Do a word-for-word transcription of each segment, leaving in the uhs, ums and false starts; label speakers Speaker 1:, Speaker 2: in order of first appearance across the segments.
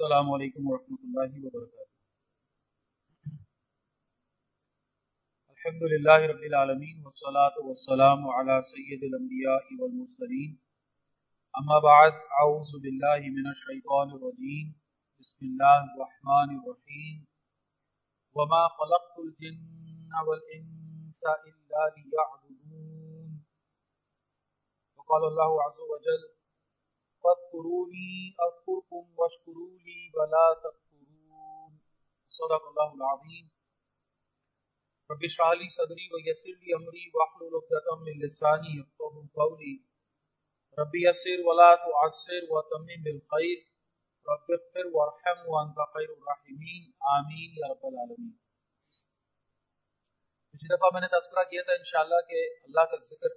Speaker 1: السلام علیکم ورحمۃ اللہ وبرکاتہ۔ الحمد للہ رب العالمین والصلاة والسلام علی سید الانبیاء والمرسلین، اما بعد، اعوذ باللہ من الشیطان الرجیم، بسم اللہ الرحمن الرحیم۔ وما خلقت الجن والانس الا لیعبدون، وقال اللہ عز وجل فاذکرونی اذکرکم واشکروا لی ولا تکفرون۔ صدق اللہ العظیم۔ رب اشرح لی صدری ویسر لی امری واحلل عقدۃ من لسانی یفقهوا قولی۔ رب یسر ولا تعسر وتمم بالخیر، رب اغفر وارحم وانت خیر الراحمین، آمین یا رب العالمین۔ پچھلی دفعہ میں نے تذکرہ کیا تھا انشاءاللہ کہ اللہ کا ذکر،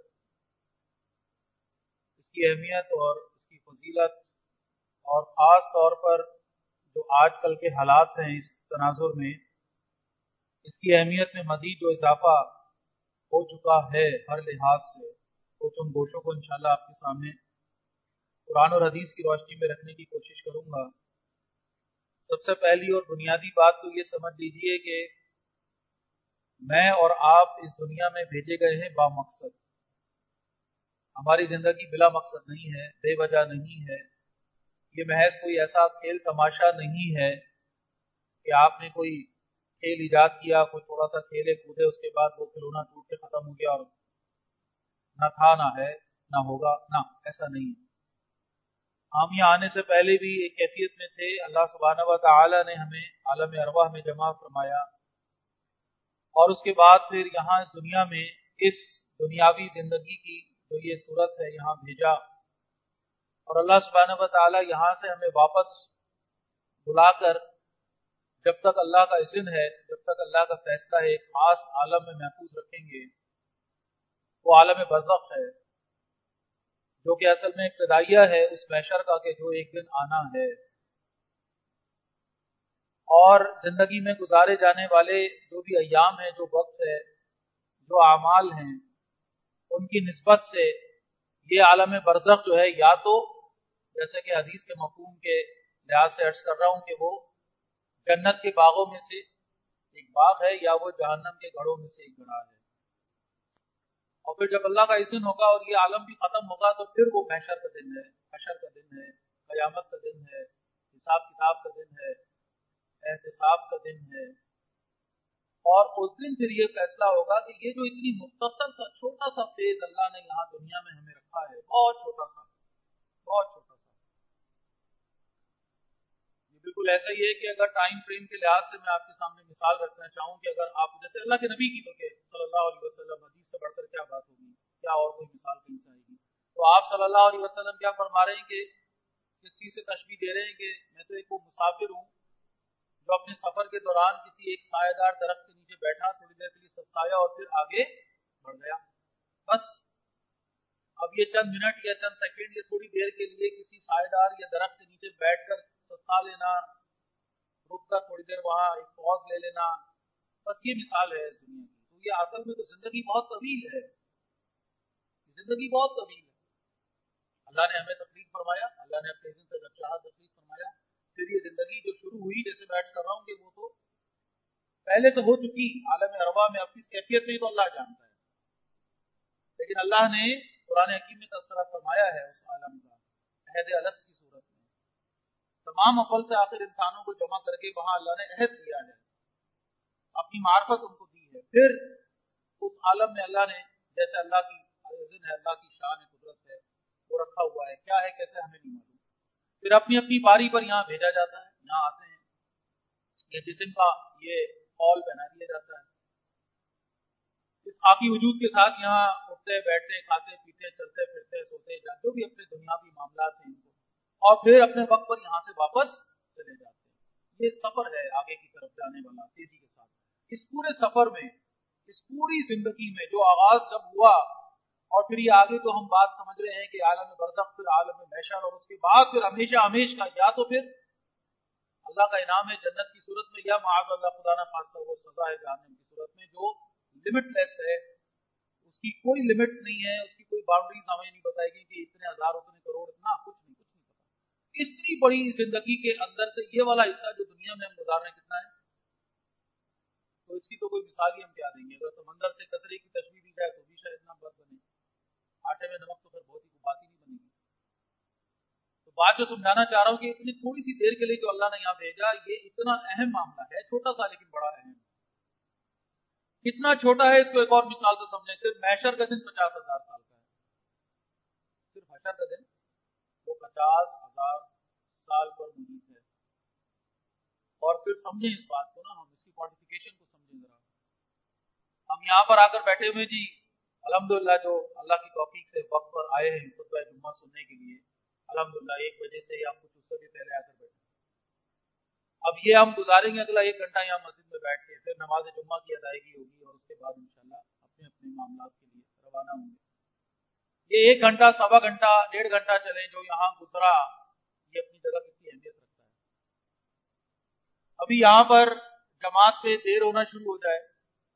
Speaker 1: اس کی اہمیت اور اس کی فضیلت، اور خاص طور پر جو آج کل کے حالات ہیں اس تناظر میں، اس کی اہمیت میں مزید جو اضافہ ہو چکا ہے ہر لحاظ سے، کچھ ان گوشوں کو انشاءاللہ آپ کے سامنے قرآن اور حدیث کی روشنی میں رکھنے کی کوشش کروں گا۔ سب سے پہلی اور بنیادی بات تو یہ سمجھ لیجئے کہ میں اور آپ اس دنیا میں بھیجے گئے ہیں با مقصد۔ ہماری زندگی بلا مقصد نہیں ہے، بے وجہ نہیں ہے۔ یہ محض کوئی ایسا کھیل تماشا نہیں ہے کہ آپ نے کوئی کھیل ایجاد کیا، کوئی تھوڑا سا کھیلے کودے، اس کے بعد وہ کھلونا ٹوٹ کے ختم ہو گیا اور نہ تھا نہ ہے نہ ہوگا، نہ ایسا نہیں ہے۔ ہم یہاں آنے سے پہلے بھی ایک کیفیت میں تھے۔ اللہ سبحانہ و تعالی نے ہمیں عالم ارواح میں جمع فرمایا، اور اس کے بعد پھر یہاں اس دنیا میں اس دنیاوی زندگی کی جو یہ صورت ہے یہاں بھیجا، اور اللہ سبحانہ و تعالی یہاں سے ہمیں واپس بلا کر جب تک اللہ کا اذن ہے، جب تک اللہ کا فیصلہ ہے، ایک خاص عالم میں محفوظ رکھیں گے۔ وہ عالم برزخ ہے، جو کہ اصل میں ابتدائیہ ہے اس محشر کا کہ جو ایک دن آنا ہے۔ اور زندگی میں گزارے جانے والے جو بھی ایام ہیں، جو وقت ہے، جو اعمال ہیں، ان کی نسبت سے یہ عالم برزخ جو ہے، یا تو جیسے کہ حدیث کے مفہوم کے لحاظ سے عرض کر رہا ہوں کہ وہ جنت کے باغوں میں سے ایک باغ ہے، یا وہ جہنم کے گڑھوں میں سے ایک گڑھا ہے۔ اور پھر جب اللہ کا اذن ہوگا اور یہ عالم بھی ختم ہوگا تو پھر وہ محشر کا دن ہے، حشر کا دن ہے، قیامت کا دن ہے، حساب کتاب کا دن ہے، احتساب کا دن ہے۔ اور اس دن پھر یہ فیصلہ ہوگا کہ یہ جو اتنی مختصر سا چھوٹا سا فیز اللہ نے یہاں دنیا میں ہمیں رکھا ہے، بہت چھوٹا سا، بہت چھوٹا سا، یہ بالکل ایسا ہی ہے کہ اگر ٹائم فریم کے لحاظ سے میں آپ کے سامنے مثال رکھنا چاہوں کہ اگر آپ جیسے اللہ کے نبی کی بلکہ صلی اللہ علیہ وسلم، حدیث سے بڑھ کر کیا بات ہوگی، کیا اور کوئی مثال کہیں سے آئے گی؟ تو آپ صلی اللہ علیہ وسلم کیا فرما رہے ہیں کہ کس چیز سے تشبیہ دے رہے ہیں کہ میں تو ایک وہ مسافر ہوں جو اپنے سفر کے دوران کسی ایک سایہ دار درخت کے نیچے بیٹھا، تھوڑی دیر کے لیے سستایا اور پھر آگے بڑھ گیا۔ بس اب یہ چند منٹ یا چند سیکنڈ یا تھوڑی دیر کے لیے کسی سایہ دار یا درخت کے نیچے بیٹھ کر سستا لینا، رک کر تھوڑی دیر وہاں ایک پوز لے لینا، بس یہ مثال ہے اس دنیا کی۔ تو یہ اصل میں تو زندگی بہت طویل ہے، زندگی بہت طویل ہے۔ اللہ نے ہمیں تکلیف فرمایا، اللہ نے اپنے اذن سے جب چاہا تکلیف فرمایا، پھر یہ زندگی جو شروع ہوئی، جیسے میں عرض کر رہا ہوں کہ وہ تو پہلے سے ہو چکی عالم ارواح میں، اب کس کیفیت میں تو اللہ جانتا ہے، لیکن اللہ نے قرآن حکیم میں تذکرہ فرمایا ہے اس عالم کا عہد الست کی صورت میں۔ تمام اول سے آخر انسانوں کو جمع کر کے وہاں اللہ نے عہد کیا ہے، اپنی معرفت ان کو دی ہے۔ پھر اس عالم میں اللہ نے جیسے اللہ کی اذن ہے، اللہ کی شان ہے، قدرت ہے، وہ رکھا ہوا ہے، کیا ہے کیسے ہمیں نہیں معلوم۔ پھر اپنی اپنی باری پر یہاں بھیجا جاتا ہے، یہاں آتے ہیں، یہ جسم کا یہ خول پہنا دیا جاتا ہے، اس خاکی وجود کے ساتھ یہاں اٹھتے بیٹھتے، کھاتے پیتے، چلتے پھرتے، سوتے جاتے، جو بھی اپنے دنیاوی معاملات ہیں ان کو، اور پھر اپنے وقت پر یہاں سے واپس چلے جاتے ہیں۔ یہ سفر ہے آگے کی طرف جانے والا تیزی کے ساتھ۔ اس پورے سفر میں، اس پوری زندگی میں جو آغاز جب ہوا، اور پھر یہ آگے تو ہم بات سمجھ رہے ہیں کہ عالم برزخ، پھر عالم محشر، اور اس کے بعد پھر ہمیشہ ہمیش کا، یا تو پھر اللہ کا انعام ہے جنت کی صورت میں، یا معاذ اللہ خدا نہ خواستہ وہ سزا ہے جہنم کی صورت میں، جو لمٹ لیس ہے، اس کی کوئی لمٹس نہیں ہے، اس کی کوئی باؤنڈریز ہمیں نہیں بتائے گی کہ اتنے ہزار اتنے کروڑ، اتنا کچھ نہیں، کچھ نہیں پتا۔ इतनी बड़ी जिंदगी के अंदर से ये वाला हिस्सा जो दुनिया में हम गुजार रहे हैं कितना है, तो इसकी तो कोई मिसाल ही हम क्या देंगे। अगर समंदर से कतरे की तशबीह दी जाए तो भी शायद ना बात बने, आटे में नमक तो फिर बहुत ही बात ही नहीं बनेगी। तो बात जो समझाना चाह रहा हूँ कि इतनी थोड़ी सी देर के लिए जो अल्लाह ने यहाँ भेजा, ये इतना अहम मामला है, छोटा सा लेकिन बड़ा अहम। कितना छोटा है इसको एक और मिसाल से समझे। सिर्फ महशर का दिन पचास हजार साल का है, सिर्फ महशर का दिन वो पचास हजार साल पर मुहित है। और फिर समझें इस बात को ना, हम इसकी क्वांटिफिकेशन को समझें जरा। हम यहाँ पर आकर बैठे हुए जी, अल्हम्दुलिल्लाह जो अल्लाह की तौफीक से वक्त पर आए हैं खुतबा जुम्मा सुनने के लिए, अल्हम्दुलिल्लाह एक बजे से या कुछ उससे भी पहले आकर बैठे। अब ये हम गुजारेंगे अगला एक घंटा यहाँ मस्जिद में बैठ के, फिर नमाज जुम्मा की अदायगी होगी और उसके बाद इंशाल्लाह अपने अपने मामलात के लिए रवाना होंगे। ये एक घंटा, सवा घंटा, डेढ़ घंटा चले जो यहाँ गुजरा, ये अपनी जगह कितनी अहमियत रखता है। अभी यहाँ पर जमात पे देर होना शुरू हो जाए,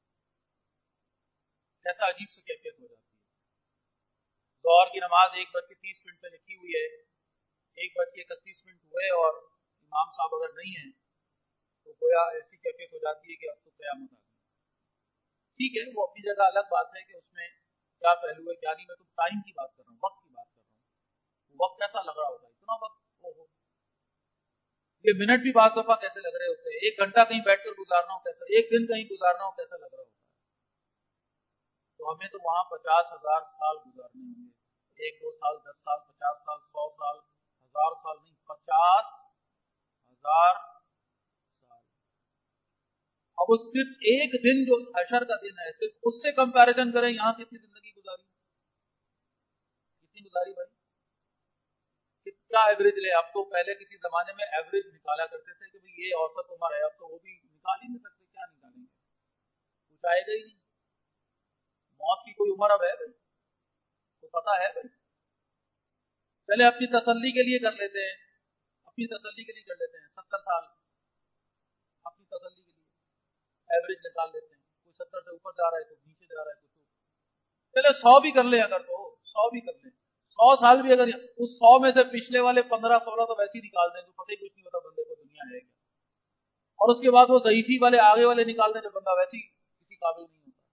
Speaker 1: ऐसा अजीब सी कैफियत हो जाती है। ज़ोहर की नमाज एक बज के तीस मिनट पे लिखी हुई है, एक बज के इकतीस मिनट हुए और इमाम साहब अगर नहीं है तो गोया ऐसी कैफियत हो जाती है कि अब तो क़यामत आ गई। ठीक है, वो अपनी जगह अलग बात है कि उसमें क्या पहलू है क्या नहीं। मैं तो टाइम की बात कर रहा हूँ, वक्त की बात कर रहा हूँ। वक्त कैसा लग रहा होता है, इतना वक्त, ओहो, ये मिनट भी बात दफा कैसे लग रहे होते हैं। एक घंटा कहीं बैठकर गुजारना हो कैसा, एक दिन कहीं गुजारना हो कैसा लग रहा होता है। तो हमें तो वहां पचास हजार साल गुजारने होंगे, एक दो साल, दस साल, पचास साल, सौ साल, हजार साल नहीं, पचास हजार साल। अब उस सिर्फ एक दिन जो हशर का दिन है, सिर्फ उससे कंपैरिजन करें यहाँ कितनी जिंदगी गुजारी, कितनी गुजारी भाई, कितना एवरेज ले। अब तो पहले किसी जमाने में एवरेज निकाला करते थे कि भाई ये औसत उम्र है, अब तो वो भी निकाल ही नहीं सकते, क्या निकालेंगे, कुछ आएगा ही नहीं। मौत की कोई उम्र अब है भाई, तो पता है भाई। चले अपनी तसल्ली के लिए कर लेते हैं, अपनी तसल्ली के लिए कर लेते हैं, सत्तर साल अपनी तसल्ली के लिए एवरेज निकाल लेते हैं। कोई सत्तर से ऊपर जा रहा है, कोई नीचे जा रहा है, कुछ चले सौ भी कर ले, अगर तो सौ भी कर ले, सौ साल भी अगर, उस सौ में से पिछले वाले पंद्रह सोलह तो वैसे ही निकाल दें जो पता ही कुछ नहीं होता बंदे को दुनिया है क्या, और उसके बाद वो ज़ईफी वाले आगे वाले निकाल दें जो बंदा वैसे ही किसी काबिल नहीं होता।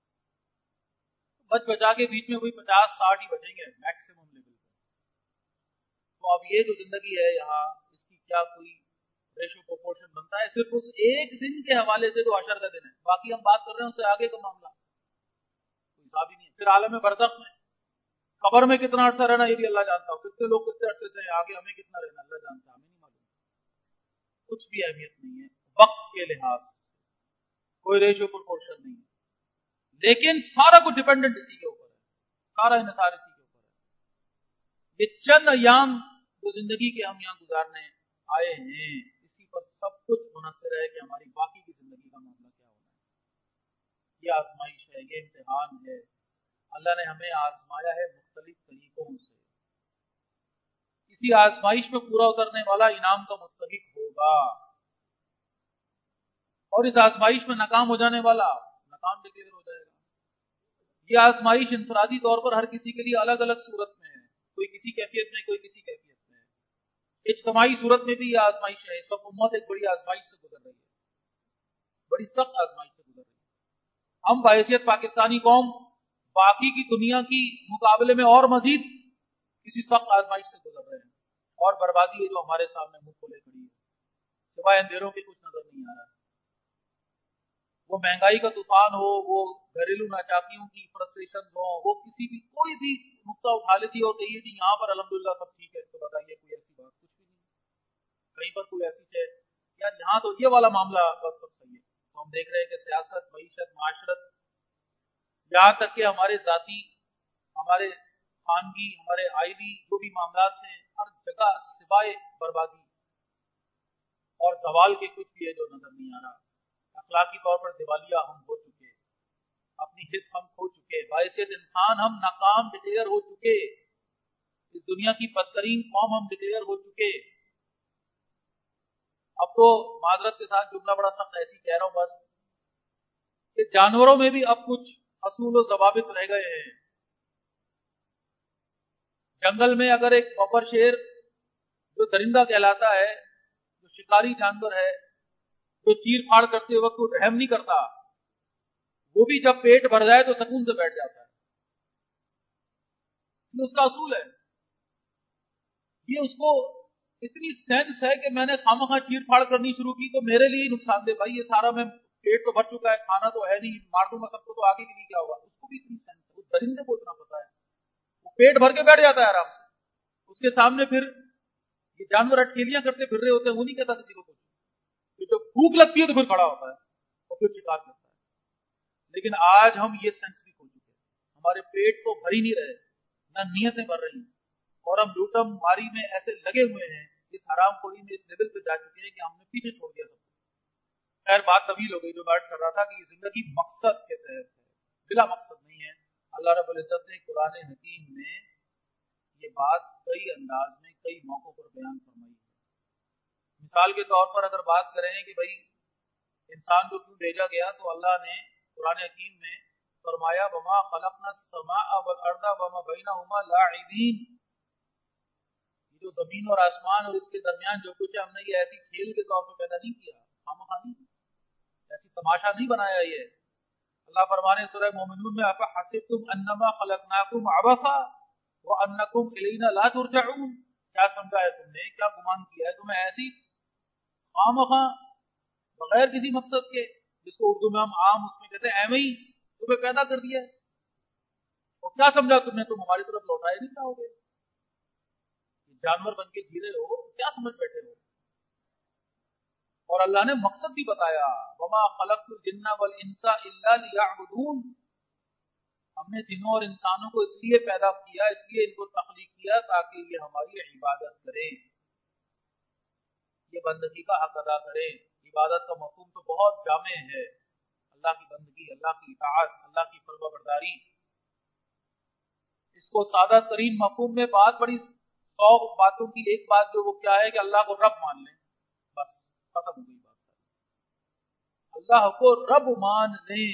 Speaker 1: बच बचा के बीच में कोई पचास साठ ही बचेंगे मैक्सिमम लेवल पे। तो अब ये जो जिंदगी है यहाँ, इसकी क्या कोई रेशो प्रोपोर्शन बनता है सिर्फ उस एक दिन के हवाले से जो हशर का दिन है। बाकी हम बात कर रहे हैं उससे आगे का मामला कोई हिसाब ही नहीं है। फिर आलम बरज़ख में, कब्र में कितना अरसा रहना ये भी अल्लाह जानता हो, कितने लोग कितने अरसे से आगे हमें कितना रहना अल्लाह जानता है, हमें नहीं मालूम, कुछ भी अहमियत नहीं है वक्त के लिहाज, कोई रेशो प्रोपोर्शन नहीं है। लेकिन सारा कुछ डिपेंडेंट इसी के ऊपर है, सारा इन्हिसार इसी के ऊपर है। ये चंद अयाम जो जिंदगी के हम यहाँ गुजारने आए हैं, इसी पर सब कुछ मुनहसर है कि हमारी बाकी की जिंदगी का मामला क्या होना है। ये आजमाइश है, ये इम्तिहान है, अल्लाह ने हमें आजमाया है मुख्तलिफ तरीकों से। इसी आजमाइश में पूरा उतरने वाला इनाम का मुस्तहिक होगा, और इस आजमाइश में नाकाम हो जाने वाला नाकाम डिक्लेयर हो जाएगा। ये आजमाइश इंफरादी तौर पर हर किसी के लिए अलग अलग सूरत में है, कोई किसी कैफियत में, कोई किसी कैफियत में। इज्तिमाई सूरत में भी ये आजमाइश है। इस वक्त उम्मत एक बड़ी आजमाइश से गुजर रही है, बड़ी सख्त आजमाइश से गुजर रही है। हम बहैसियत पाकिस्तानी कौम बाकी की दुनिया की मुकाबले में और मजीद किसी सख्त आजमाइश से गुजर रहे हैं, और बर्बादी है जो हमारे सामने मुंह खोले खड़ी है, सिवाय अंधेरों के कुछ नजर नहीं आ रहा है। वो महंगाई का तूफान हो, वो घरेलू नाचाकियों की फ्रस्ट्रेशन हो, वो किसी भी कोई भी नुक्ता उठा लेती और कहिए कि यहाँ पर अल्हम्दुलिल्लाह सब ठीक है, तो बताइए कोई ऐसी बात कुछ भी नहीं, कहीं पर कोई ऐसी है यार यहाँ तो ये वाला मामला बस सब सही है। तो हम देख रहे हैं कि सियासत, मईशत, माशरत, यहाँ तक कि हमारे जाती, हमारे खानगी, हमारे आइली जो भी मामलात हैं, हर जगह सिवाय बर्बादी और सवाल के कुछ भी है जो नजर नहीं आ रहा। अखलाकी तौर पर दिवालिया हम हो चुके, अपनी हिस्स हम खो चुके, बाइसियत इंसान हम नाकाम डिक्लेयर हो चुके, इस दुनिया की बदतरीन कौम हम डिक्लेयर हो चुके। अब तो माजरत के साथ जुमला बड़ा सख्त ऐसी कह रहा हूं बस कि जानवरों में भी अब कुछ असूल और ज़वाबित रह गए हैं। जंगल में अगर एक बब्बर शेर جو درندہ کہلاتا ہے، جو شکاری جانور ہے، جو چیر پھاڑ کرتے وقت وہ رحم نہیں کرتا، وہ بھی جب پیٹ بھر جائے تو سکون سے بیٹھ جاتا ہے. یہ اس کا اصول ہے. یہ اس کو اتنی سینس ہے کہ میں نے خامخواہ چیر پھاڑ کرنی شروع کی تو میرے لیے نقصان دہ. بھائی یہ سارا میں پیٹ تو بھر چکا ہے، کھانا تو ہے نہیں، مار دوں گا سب کو تو آگے کے لیے کیا ہوگا. اس کو بھی اتنی سینس ہے، اس درندے کو اتنا پتا ہے، وہ پیٹ بھر کے بیٹھ جاتا ہے آرام سے. اس کے سامنے پھر یہ جانور اٹکیلیاں کرتے پھر رہے ہوتے ہیں، وہ نہیں کہتا کسی کو کچھ. جو بھوک لگتی ہے تو پھر کھڑا ہوتا ہے اور پھر شکار کرتا ہے. لیکن آج ہم یہ سینس بھی کھو چکے ہیں، ہمارے پیٹ تو بھر ہی نہیں رہے، نہ نیتیں بھر رہی ہیں، اور ہم لوٹم ماری میں ایسے لگے ہوئے ہیں، اس حرام خوری میں اس لیول پہ جا چکے ہیں کہ ہم نے پیچھے چھوڑ دیا سب کو. خیر بات طویل ہو گئی. جو بات کر رہا تھا کہ یہ زندگی مقصد کے تحت ہے، بلا مقصد نہیں ہے. اللہ رب العزت نے قرآن حکیم میں یہ بات کئی انداز میں کئی موقعوں پر بیان فرمائی ہے. مثال کے طور پر اگر بات کریں کہ بھائی انسان کو کیوں بھیجا گیا، تو اللہ نے قرآن حکیم میں فرمایا وما خلقنا السماء والارض وما بینہما لاعبین. یہ جو زمین اور آسمان اور اس کے درمیان جو کچھ ہے، ہم نے یہ ایسی کھیل کے طور پہ پیدا نہیں کیا، خامخواہ نہیں، ایسی تماشا نہیں بنایا. یہ اللہ فرمانے سورہ مومنون میں افحسبتم انما خلقناکم عبثا وانکم الینا لا ترجعون. کیا سمجھا ہے تم نے، کیا گمان کیا ہے تمہیں ایسی خامخواہ بغیر کسی مقصد کے، جس کو اردو میں ہم عام اس میں کہتے ہیں ایویں ہی تمہیں پیدا کر دیا ہے، اور کیا سمجھا تم نے تم ہماری طرف لوٹائے نہیں چاہو گے. جانور بن کے جی رہے ہو، کیا سمجھ بیٹھے ہو. اور اللہ نے مقصد بھی بتایا وما خلقت الجن والانس الا ليعبدون. ہم نے جنوں اور انسانوں کو اس لیے پیدا کیا، اس لیے ان کو تخلیق کیا تاکہ یہ ہماری عبادت کریں، یہ بندگی کا حق ادا کریں. عبادت کا مفہوم تو بہت جامع ہے، اللہ کی بندگی، اللہ کی اطاعت، اللہ کی فرما برداری. اس کو سادہ ترین مفہوم میں بات بڑی سو باتوں کی ایک بات جو وہ کیا ہے کہ اللہ کو رب مان لیں، بس ختم ہو گئی بات. اللہ کو رب مان لیں،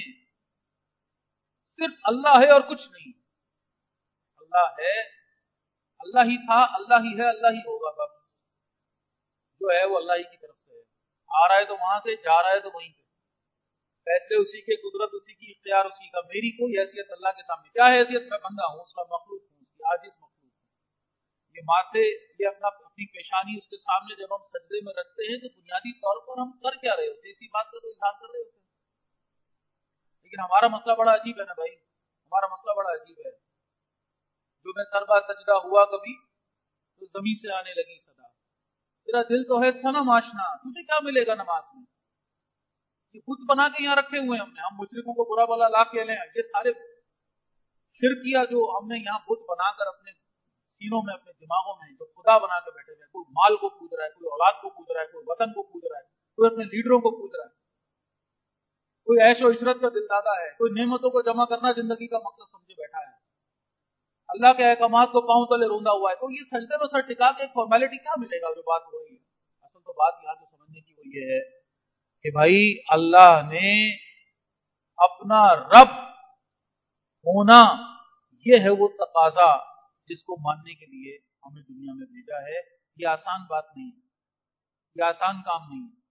Speaker 1: صرف اللہ ہے اور کچھ نہیں. اللہ ہے، اللہ ہی تھا، اللہ ہی ہے، اللہ ہی ہوگا. بس جو ہے وہ اللہ ہی کی طرف سے ہے. آ رہا ہے تو وہاں سے، جا رہا ہے تو وہیں پہ. فیصلے اسی کے، قدرت اسی کی، اختیار اسی کا. میری کوئی حیثیت اللہ کے سامنے کیا حیثیت؟ میں بندہ ہوں، اس کا مخلوق ہوں، اس کی عاجز مخلوق ہوں. یہ ماتھے، یہ اپنا اپنی پیشانی اس کے سامنے جب ہم سجدے میں رکھتے ہیں تو بنیادی طور پر ہم کر کیا رہے ہوتے ہیں؟ اسی بات کا تو اظہار کر رہے ہوتے ہیں. لیکن ہمارا مسئلہ بڑا عجیب ہے نا بھائی، ہمارا مسئلہ بڑا عجیب ہے. جو میں سربا سجدہ ہوا کبھی تو زمین سے آنے لگی صدا، تیرا دل تو ہے صنم آشنا، تجھے کیا ملے گا نماز میں؟ یہ بت بنا کے یہاں رکھے ہوئے ہم نے، ہم مشرکوں کو برا بلا لا کے لیں. یہ سارے شرکیہ جو ہم نے یہاں بت بنا کر اپنے سینوں میں، اپنے دماغوں میں جو خدا بنا کے بیٹھے ہوئے، کوئی مال کو پوج رہا ہے، کوئی اولاد کو پوج رہا ہے، کوئی وطن کو پوج رہا ہے، کوئی اپنے لیڈروں کو پوج رہا ہے، کوئی عیش و عشرت کا دل دادا ہے، کوئی نعمتوں کو جمع کرنا زندگی کا مقصد سمجھے بیٹھا ہے، اللہ کے احکامات کو پاؤں تلے روندا ہوا ہے. تو یہ سجدے میں سر ٹکا کے ایک فارمیلٹی کیا ملے گا جو بات ہو رہی ہے؟ اصل تو بات یہاں جو سمجھنے کی وہ یہ ہے کہ بھائی اللہ نے اپنا رب ہونا، یہ ہے وہ تقاضا جس کو ماننے کے لیے ہمیں دنیا میں بھیجا ہے. یہ آسان بات نہیں ہے، یہ آسان کام نہیں ہے.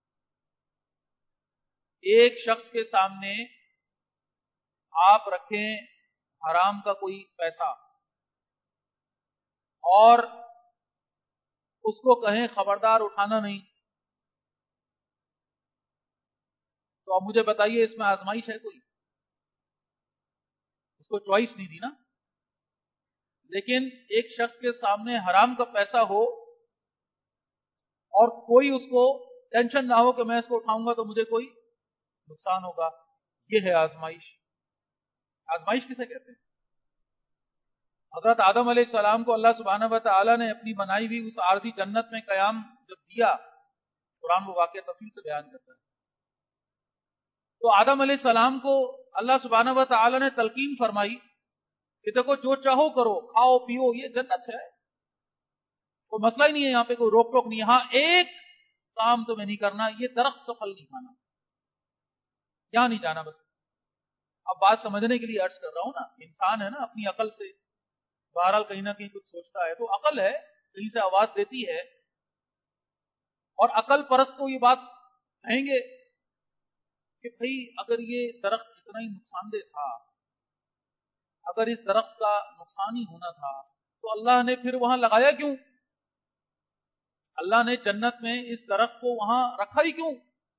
Speaker 1: ایک شخص کے سامنے آپ رکھیں حرام کا کوئی پیسہ اور اس کو کہیں خبردار اٹھانا نہیں، تو اب مجھے بتائیے اس میں آزمائش ہے کوئی؟ اس کو چوائس نہیں دی نا. لیکن ایک شخص کے سامنے حرام کا پیسہ ہو اور کوئی اس کو ٹینشن نہ ہو کہ میں اس کو اٹھاؤں گا تو مجھے کوئی نقصان ہوگا، یہ ہے آزمائش. آزمائش کسے کہتے ہیں؟ حضرت آدم علیہ السلام کو اللہ سبحانہ و تعالی نے اپنی بنائی ہوئی اس عارضی جنت میں قیام جب دیا، قرآن وہ واقعہ تفصیل سے بیان کرتا ہے، تو آدم علیہ السلام کو اللہ سبحانہ و تعالی نے تلقین فرمائی کہ دیکھو جو چاہو کرو، کھاؤ پیو، یہ جنت ہے، کوئی مسئلہ ہی نہیں ہے، یہاں پہ کوئی روک ٹوک نہیں ہے. ہاں ایک کام تمہیں نہیں کرنا، یہ درخت کا پھل نہیں کھانا، یہاں نہیں جانا. بس اب بات سمجھنے کے لیے عرض کر رہا ہوں نا، انسان ہے نا، اپنی عقل سے بہرحال کہیں نہ کہیں کچھ سوچتا ہے، تو عقل ہے کہیں سے آواز دیتی ہے اور عقل پرست تو یہ بات کہیں گے کہ بھئی اگر یہ درخت اتنا ہی نقصان دہ تھا، اگر اس درخت کا نقصان ہی ہونا تھا تو اللہ نے پھر وہاں لگایا کیوں؟ اللہ نے جنت میں اس درخت کو وہاں رکھا ہی کیوں؟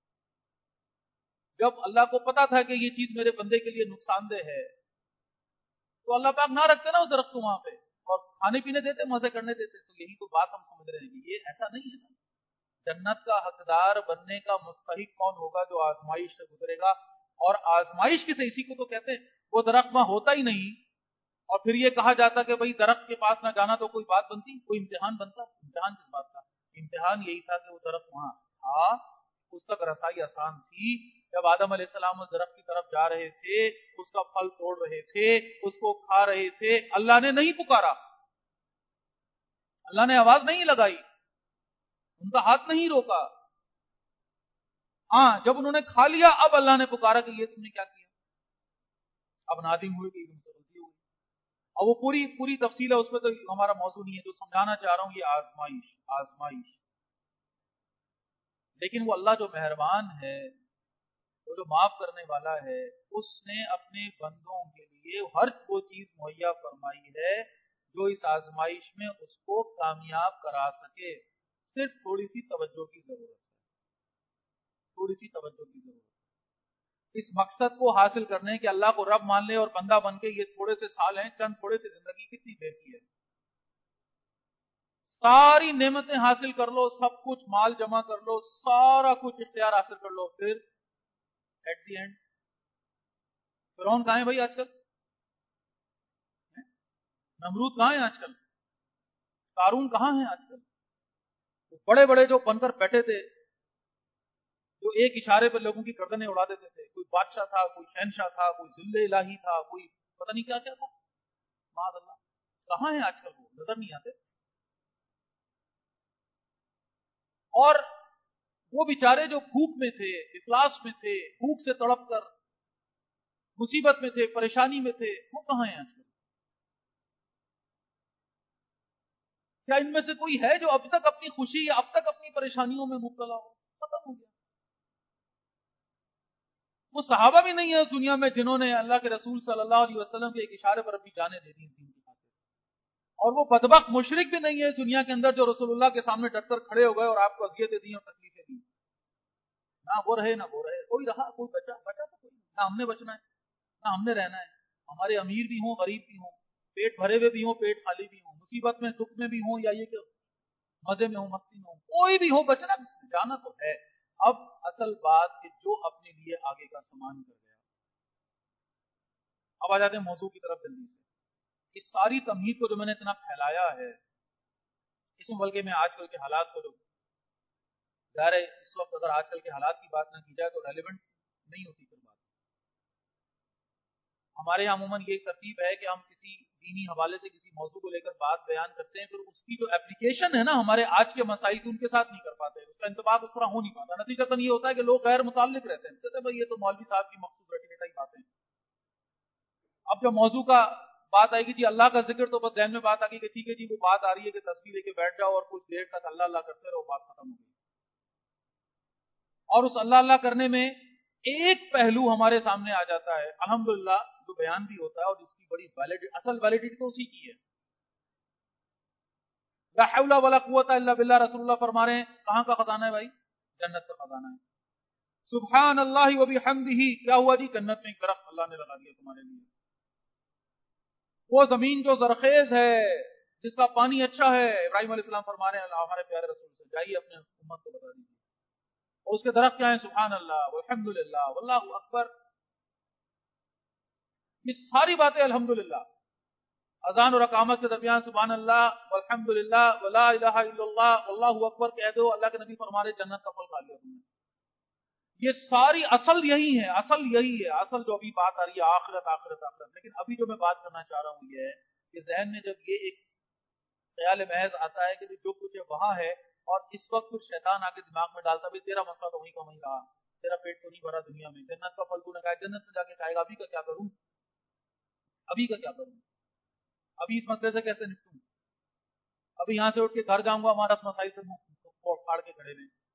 Speaker 1: جب اللہ کو پتا تھا کہ یہ چیز میرے بندے کے لیے نقصان دہ ہے تو اللہ پاک نہ رکھتے نا اس درخت کو وہاں پہ، اور کھانے پینے دیتے، مزے کرنے دیتے. تو یہی تو بات ہم سمجھ رہے ہیں کہ یہ ایسا نہیں ہے نا. جنت کا حقدار بننے کا مستحق کون ہوگا؟ جو آزمائش سے گزرے گا. اور آزمائش کسے؟ اسی کو تو کہتے ہیں. وہ درخت وہاں ہوتا ہی نہیں اور پھر یہ کہا جاتا کہ بھئی درخت کے پاس نہ جانا تو کوئی بات بنتی، کوئی امتحان بنتا؟ امتحان کس بات کا؟ امتحان یہی تھا کہ وہ درخت وہاں تھا، اس تک رسائی آسان تھی. جب آدم علیہ السلام اس درخت کی طرف جا رہے تھے، اس کا پھل توڑ رہے تھے، اس کو کھا رہے تھے، اللہ نے نہیں پکارا، اللہ نے آواز نہیں لگائی، ان کا ہاتھ نہیں روکا. ہاں جب انہوں نے کھا لیا اب اللہ نے پکارا کہ یہ تم نے کیا کیا. اب نادم ہوئے کہ ایک دم سے غلطی ہوئی. اور وہ پوری پوری تفصیل ہے، اس پہ تو ہمارا موضوع نہیں ہے. جو سمجھانا چاہ رہا ہوں یہ آزمائش آزمائش لیکن وہ اللہ جو مہربان ہے، وہ جو معاف کرنے والا ہے، اس نے اپنے بندوں کے لیے ہر وہ چیز مہیا فرمائی ہے جو اس آزمائش میں اس کو کامیاب کرا سکے. صرف تھوڑی سی توجہ کی ضرورت ہے، تھوڑی سی توجہ کی ضرورت ہے اس مقصد کو حاصل کرنے کہ اللہ کو رب مان لے اور بندہ بن کے. یہ تھوڑے سے سال ہیں، چند تھوڑے سے زندگی کتنی دیر کی ہے. ساری نعمتیں حاصل کر لو، سب کچھ مال جمع کر لو، سارا کچھ اختیار حاصل کر لو، پھر ایٹ دی اینڈ فرعون کہاں ہے بھائی آج کل؟ نمرود کہاں ہے آج کل؟ قارون کہاں ہے آج کل؟ بڑے بڑے جو بن کر بیٹھے تھے، جو ایک اشارے پر لوگوں کی گردنیں اڑا دیتے تھے، کوئی بادشاہ تھا، کوئی شہنشاہ تھا، کوئی ذل الہی تھا، کوئی پتہ نہیں کیا کیا تھا، معاذ اللہ. کہاں ہے آج کل؟ وہ نظر نہیں آتے. اور وہ بیچارے جو بھوک میں تھے، افلاس میں تھے، بھوک سے تڑپ کر مصیبت میں تھے، پریشانی میں تھے، وہ کہاں ہیں آج کل؟ کیا ان میں سے کوئی ہے جو اب تک اپنی خوشی یا اب تک اپنی پریشانیوں میں مبتلا ہو؟ ختم ہو گیا. وہ صحابہ بھی نہیں ہے اس دنیا میں جنہوں نے اللہ کے رسول صلی اللہ علیہ وسلم کے ایک اشارے پر اپنی جانیں دے دی دین کی خاطر. اور وہ بدبخت مشرک بھی نہیں ہے اس دنیا کے اندر جو رسول اللہ کے سامنے ڈٹ کر کھڑے ہو گئے اور آپ کو اذیتیں دی اور تکلیفیں دی. نہ وہ رہے نہ وہ رہے، کوئی رہا، کوئی بچا بچا تو کوئی نہیں. نہ ہم نے بچنا ہے نہ ہم نے رہنا ہے. ہمارے امیر بھی ہوں، غریب بھی ہوں، پیٹ بھرے ہوئے بھی ہوں، پیٹ خالی بھی ہوں، مصیبت میں دکھ میں بھی ہوں یا یہ کہ مزے میں ہوں، مستی میں ہوں، کوئی بھی ہو، بچنا جانا تو ہے. اب اصل بات کہ جو اپنے لیے آگے کا سامان کر گیا. اب آ جاتے ہیں موضوع کی طرف جلدی سے. اس ساری تمہید کو جو میں نے اتنا پھیلایا ہے، اس میں بلکہ میں آج کل کے حالات کو جو ظاہر ہے اس وقت اگر آج کل کے حالات کی بات نہ کی جائے تو ریلیونٹ نہیں ہوتی پھر بات. ہمارے یہاں عموماً یہ ترتیب ہے کہ ہم کسی دینی حوالے سے کسی موضوع کو لے کر بات بیان کرتے ہیں، پھر اس کی جو اپلیکیشن ہے نا ہمارے آج کے مسائل کی، ان کے ساتھ نہیں کر پاتے، اس کا انتباہ اس طرح ہو نہیں پاتا. نتیجتاً یہ ہوتا ہے کہ لوگ غیر متعلق رہتے ہیں، کہتے ہیں بھائی یہ تو مولوی صاحب کی مخصوص رٹی رٹائی باتیں ہیں. اب جب موضوع کا بات آئے گی جی اللہ کا ذکر، تو بس ذہن میں بات آ گئی کہ ٹھیک ہے جی وہ بات آ رہی ہے کہ تصویر لے کے بیٹھ جاؤ اور کچھ دیر تک اللہ اللہ کرتے رہو، بات ختم ہو گئی. اور اس اللہ اللہ کرنے میں ایک پہلو ہمارے سامنے آ جاتا ہے الحمدللہ، جو بیان بھی ہوتا ہے اور جس کی بڑی ویلڈ اصل ویلڈیٹی تو اسی کی ہے. لا حول ولا قوت الا باللہ، رسول اللہ فرما رہے ہیں کہاں کا خزانہ ہے بھائی؟ جنت کا خزانہ ہے. سبحان اللہ و بحمدہ، کیا ہوا جی؟ جنت میں ایک درخت اللہ نے لگا دیا تمہارے لیے. وہ زمین جو زرخیز ہے، جس کا پانی اچھا ہے، ابراہیم علیہ السلام فرما رہے ہیں ہمارے پیارے رسول سے، جائیے اپنے امت کو بتا دیجیے. اور اس کے درخت کیا ہیں؟ سبحان اللہ والحمدللہ واللہ اکبر. یہ ساری باتیں الحمدللہ. اذان اور اقامت کے درمیان سبحان اللہ والحمدللہ ولا الہ الا اللہ واللہ اکبر کہہ دو، اللہ کے نبی فرما رہے جنت کا پھل کھا لیا تم نے. یہ ساری اصل یہی ہے، اصل یہی ہے، اصل جو ابھی بات آ رہی ہے آخرت آخرت آخرت. لیکن ابھی جو میں بات کرنا چاہ رہا ہوں یہ ہے کہ ذہن میں جب یہ ایک خیال محض آتا ہے کہ جو کچھ ہے وہاں ہے، اور اس وقت کچھ شیطان آ کے دماغ میں ڈالتا ہے تیرا مسئلہ تو وہیں کا وہیں رہا، تیرا پیٹ تو نہیں بھرا دنیا میں، جنت کا پھل تو نے کھایا، جنت میں جا کے کھائے گا، ابھی کا کیا کروں، ابھی کا کیا کروں، ابھی اس مسئلے سے کیسے نپٹوں، ابھی یہاں سے اٹھ کے گھر جاؤں گا ہمارا اس مسائل سے منہ پھاڑ کے کھڑے میں،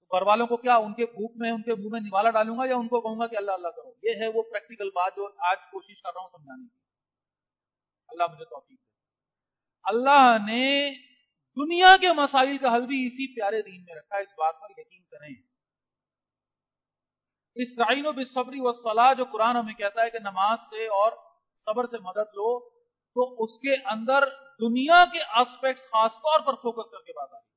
Speaker 1: گھر والوں کو کیا ان کے भूख में उनके मुंह में निवाला डालूंगा या उनको कहूंगा कि अल्लाह अल्लाह करो। ये है वो प्रैक्टिकल बात जो आज कोशिश कर रहा हूं समझाने की। अल्लाह मुझे तौफीक दे। अल्लाह ने दुनिया के मसाइल का हल भी इसी प्यारे दीन में रखा है, इस बात पर यकीन करें। इस्ताईनु बिस्सब्री वस्सलाह जो कुरान हमें कहता है कि नमाज से और सब्र से मदद लो, तो उसके अंदर दुनिया के एस्पेक्ट्स खासतौर पर फोकस करके बात आ रही है।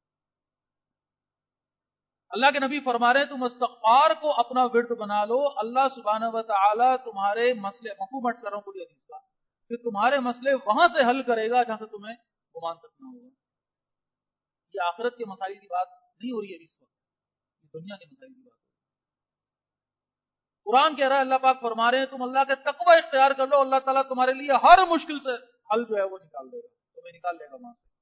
Speaker 1: अल्लाह के नबी फरमा रहे हैं तुम इस्तिग़फ़ार को अपना विर्द बना लो, अल्लाह सुब्हानहू व तआला तुम्हारे मसले, मफहूम अर्ज कर रहा हूं पूरी हदीस का, कि तुम्हारे मसले वहां से हल करेगा जहां से तुम्हें गुमान तक ना होगा। ये आखिरत के मसाइल की बात नहीं हो रही है इस वक्त, ये दुनिया के मसाइल की बात है। कुरान कह रहा है, अल्लाह पाक फरमा रहे हैं तुम अल्लाह के तकवा इख्तियार कर लो, अल्लाह ताला तुम्हारे लिए हर मुश्किल से हल जो है वो निकाल देगा, तुम्हें निकाल लेगा वहां से।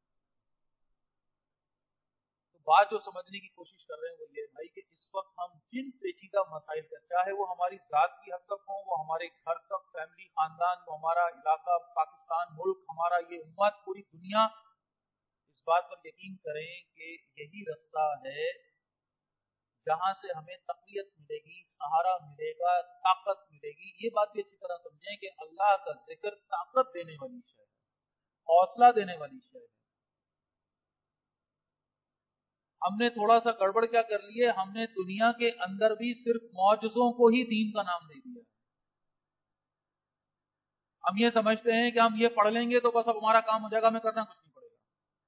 Speaker 1: तो बात जो समझने की कोशिश कर रहे हैं वो ये भाई कि इस वक्त हम जिन पेचीदा मसाइल का, चाहे वो हमारी जात की हद तक हो, वो हमारे घर तक, फैमिली, खानदान, वो हमारा इलाका, पाकिस्तान, मुल्क, हमारा ये उम्मत, पूरी दुनिया, इस बात पर यकीन करें कि यही रास्ता है जहां से हमें तक़वियत मिलेगी, सहारा मिलेगा, ताकत मिलेगी। ये बात भी अच्छी तरह समझें कि अल्लाह का जिक्र ताकत देने वाली शय है, हौसला देने वाली शय है। हमने थोड़ा सा गड़बड़ क्या कर लिए, हमने दुनिया के अंदर भी सिर्फ मौजज़ों को ही दीन का नाम दे दिया। हम ये समझते हैं कि हम ये पढ़ लेंगे तो बस अब हमारा काम हो जाएगा, हमें करना कुछ नहीं पड़ेगा।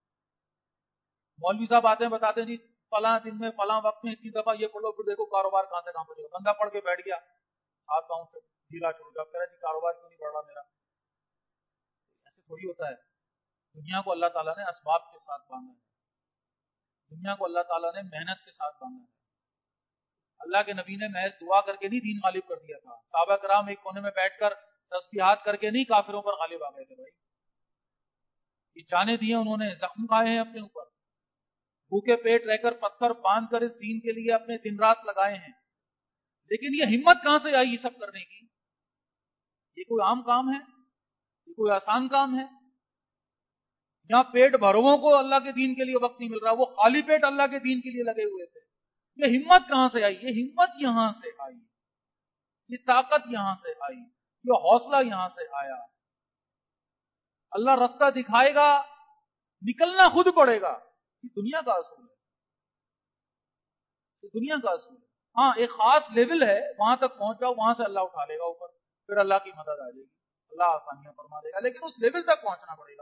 Speaker 1: मौलवी साहब आते हैं, बताते हैं जी फलां दिन में फलां वक्त में इतनी दफा ये पढ़ो, फिर देखो कारोबार कहां से कहां पहुंचेगा। बंदा पढ़ के बैठ गया, हाथ पांव से ढीला छूट गया, कह रहा जी कारोबार क्यों नहीं बढ़ रहा मेरा। ऐसे थोड़ी होता है। दुनिया को अल्लाह ताला ने असबाब के साथ बांधा है, दुनिया को अल्लाह ताला ने मेहनत के साथ बांधा है। अल्लाह के नबी ने महज दुआ करके नहीं दीन गालिब कर दिया था। सहाबा कराम एक कोने में बैठकर तस्बीहात करके नहीं काफिरों पर गालिब आ गए थे भाई। ये जाने दिए उन्होंने, जख्म खाए हैं अपने ऊपर, भूखे पेट रहकर पत्थर बांध कर इस दीन के लिए अपने दिन रात लगाए हैं। लेकिन ये हिम्मत कहां से आई ये सब करने की? ये कोई आम काम है? ये कोई आसान काम है? यहाँ पेट भरों को अल्लाह के दीन के लिए वक्त नहीं मिल रहा, वो खाली पेट अल्लाह के दीन के लिए लगे हुए थे। ये हिम्मत कहां से आई? ये हिम्मत यहां से आई, ये ताकत यहां से आई, ये हौसला यहां से आया। अल्लाह रास्ता दिखाएगा, निकलना खुद पड़ेगा। ये दुनिया का असूल है, ये दुनिया का असूल है। हाँ, एक खास लेवल है, वहां तक पहुंच जाओ, वहां से अल्लाह उठा लेगा ऊपर, फिर अल्लाह की मदद आ जाएगी, अल्लाह आसानियां फरमा देगा, लेकिन उस लेवल तक पहुंचना पड़ेगा।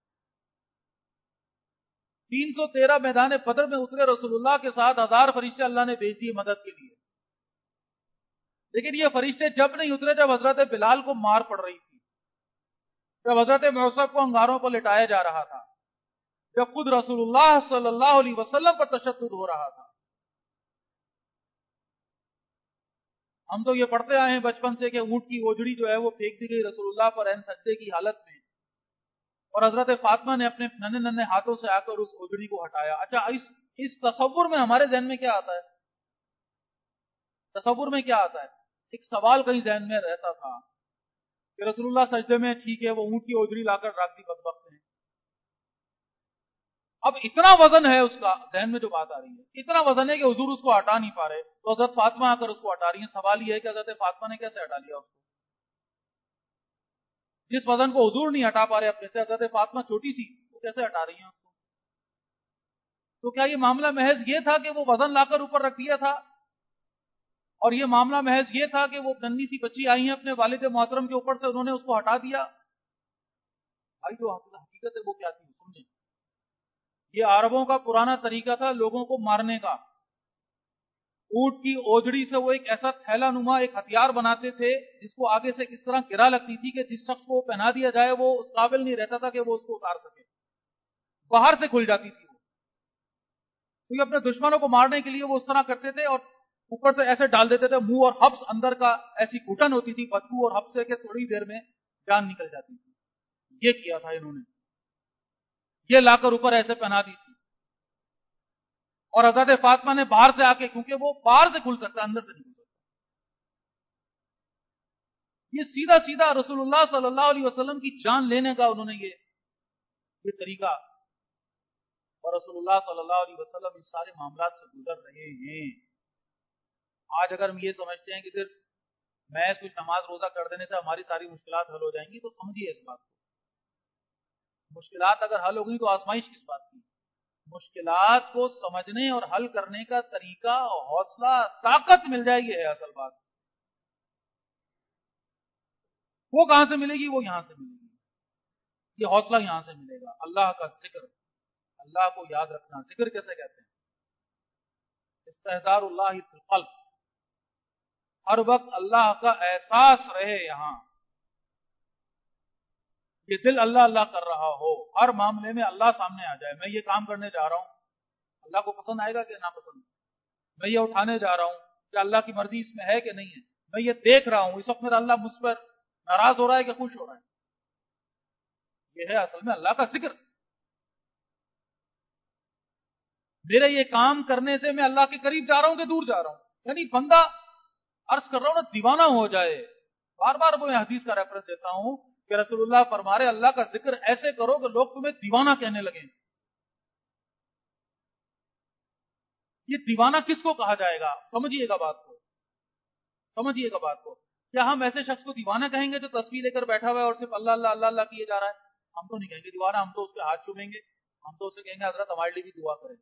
Speaker 1: तीन सौ तेरह मैदान बदर में उतरे रसूलुल्लाह के साथ हजार फरिश्ते अल्लाह ने भेज दिए मदद के लिए। लेकिन ये फरिश्ते जब नहीं उतरे जब हजरत बिलाल को मार पड़ रही थी, जब हजरत मौसफ को अंगारों पर लिटाया जा रहा था, जब खुद रसूलुल्लाह सल्लल्लाहु अलैहि वसल्लम पर तशद्दुद हो रहा था। हम तो ये पढ़ते आए हैं बचपन से कि ऊंट की ओजड़ी जो है वो फेंक दी गई रसूलुल्लाह पर एन सज्दे की हालत में, और हजरत फातिमा ने अपने नन्हे नन्हे हाथों से आकर उस ओजड़ी को हटाया। अच्छा, इस इस तसव्वुर में हमारे जहन में क्या आता है? तसव्वुर में क्या आता है? एक सवाल कहीं जहन में रहता था कि रसूलुल्लाह सजदे में, ठीक है, वो ऊंट की ओजड़ी लाकर रख दी बदबख्त ने। अब इतना वजन है उसका, जहन में जो बात आ रही है, इतना वजन है कि हुजूर उसको हटा नहीं पा रहे, तो हजरत फातिमा आकर उसको हटा रही है। सवाल यह है कि हजरत फातिमा ने कैसे हटा लिया उसको? जिस वजन को हुजूर नहीं हटा पा रहे अपने से, हजरत फातिमा छोटी सी, वो कैसे हटा रही है उसको? तो क्या ये मामला महज ये था कि वो वजन लाकर ऊपर रख दिया था, और ये मामला महज ये था कि वो नन्ही सी बच्ची आई है अपने वालिद मोहतरम के ऊपर से, उन्होंने उसको हटा दिया? भाई जो हकीकत है वो क्या थी समझे। ये अरबों का पुराना तरीका था लोगों को मारने का। ऊंट की ओजड़ी से वो एक ऐसा थैला नुमा एक हथियार बनाते थे जिसको आगे से किस तरह गिरा लगती थी कि जिस शख्स को पहना दिया जाए वो उस काबिल नहीं रहता था कि वो उसको उतार सके, बाहर से खुल जाती थी वो। क्योंकि अपने दुश्मनों को मारने के लिए वो उस तरह करते थे, और ऊपर से ऐसे डाल देते थे मुंह और हब्स अंदर का, ऐसी घुटन होती थी बदबू और हब्स से कि थोड़ी देर में जान निकल जाती थी। ये किया था इन्होंने, ये लाकर ऊपर ऐसे पहना दी थी। और हजरत फातिमा ने बाहर से आके, क्योंकि वो बाहर से खुल सकता, अंदर से नहीं खुल सकता, ये सीधा सीधा रसूलुल्लाह सल्लल्लाहु अलैहि वसल्लम की जान लेने का उन्होंने ये ये तरीका اور رسول اللہ صلی اللہ علیہ وسلم اس سارے معاملات سے گزر رہے ہیں. آج اگر ہم یہ سمجھتے ہیں کہ صرف میں کچھ نماز روزہ کر دینے سے ہماری ساری مشکلات حل ہو جائیں گی تو سمجھیے اس بات کو. مشکلات اگر حل ہوگی تو آزمائش کس بات کی؟ مشکلات کو سمجھنے اور حل کرنے کا طریقہ، حوصلہ، طاقت مل جائے گی ہے اصل بات. وہ کہاں سے ملے گی؟ وہ یہاں سے ملے گی. یہ حوصلہ یہاں سے ملے گا. اللہ کا ذکر، اللہ کو یاد رکھنا. ذکر کیسے کہتے ہیں؟ استحضار اللہ فی القلب، ہر وقت اللہ کا احساس رہے یہاں. یہ دل اللہ اللہ کر رہا ہو، ہر معاملے میں اللہ سامنے آ جائے. میں یہ کام کرنے جا رہا ہوں، اللہ کو پسند آئے گا کہ ناپسند؟ میں یہ اٹھانے جا رہا ہوں، کہ اللہ کی مرضی اس میں ہے کہ نہیں ہے؟ میں یہ دیکھ رہا ہوں، اس وقت میرا اللہ مجھ پر ناراض ہو رہا ہے کہ خوش ہو رہا ہے؟ یہ ہے اصل میں اللہ کا ذکر. میرے یہ کام کرنے سے میں اللہ کے قریب جا رہا ہوں کہ دور جا رہا ہوں؟ یعنی بندہ، عرض کر رہا ہوں نا، دیوانہ ہو جائے. بار بار میں حدیث کا ریفرنس دیتا ہوں کہ رسول اللہ فرما رہے اللہ کا ذکر ایسے کرو کہ لوگ تمہیں دیوانہ کہنے لگیں. یہ دیوانہ کس کو کہا جائے گا؟ سمجھیے گا بات کو، سمجھیے گا بات کو. کیا ہم ایسے شخص کو دیوانہ کہیں گے جو تصویر لے کر بیٹھا ہوا ہے اور صرف اللہ اللہ اللہ اللہ کیے جا رہا ہے؟ ہم تو نہیں کہیں گے دیوانہ. ہم تو اس کے ہاتھ چومیں گے، ہم تو اسے کہیں گے حضرت ہمارے لیے بھی دعا کریں.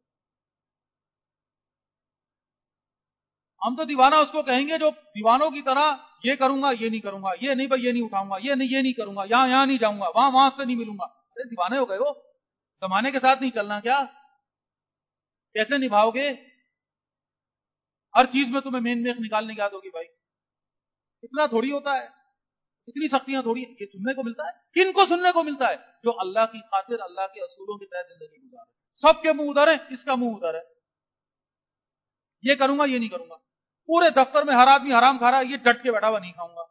Speaker 1: ہم تو دیوانہ اس کو کہیں گے جو دیوانوں کی طرح یہ کروں گا، یہ نہیں کروں گا، یہ نہیں بھائی یہ نہیں اٹھاؤں گا، یہ نہیں یہ نہیں کروں گا، یہاں یہاں نہیں جاؤں گا، وہاں وہاں سے نہیں ملوں گا. ارے دیوانے ہو گئے ہو. زمانے کے ساتھ نہیں چلنا کیا؟ کیسے نبھاؤ گے؟ ہر چیز میں تمہیں مین میخ نکالنے کی عادت ہوگی. بھائی اتنا تھوڑی ہوتا ہے، اتنی سختیاں تھوڑی. یہ سننے کو ملتا ہے. کن کو سننے کو ملتا ہے؟ جو اللہ کی خاطر اللہ کے اصولوں کے تحت زندگی گزارے. سب کے منہ ادھر ہے، اس کا منہ ادھر ہے. یہ کروں گا، یہ نہیں کروں گا. پورے دفتر میں ہر آدمی حرام کھا رہا ہے، یہ ڈٹ کے بیٹھا ہوا نہیں کھاؤں گا.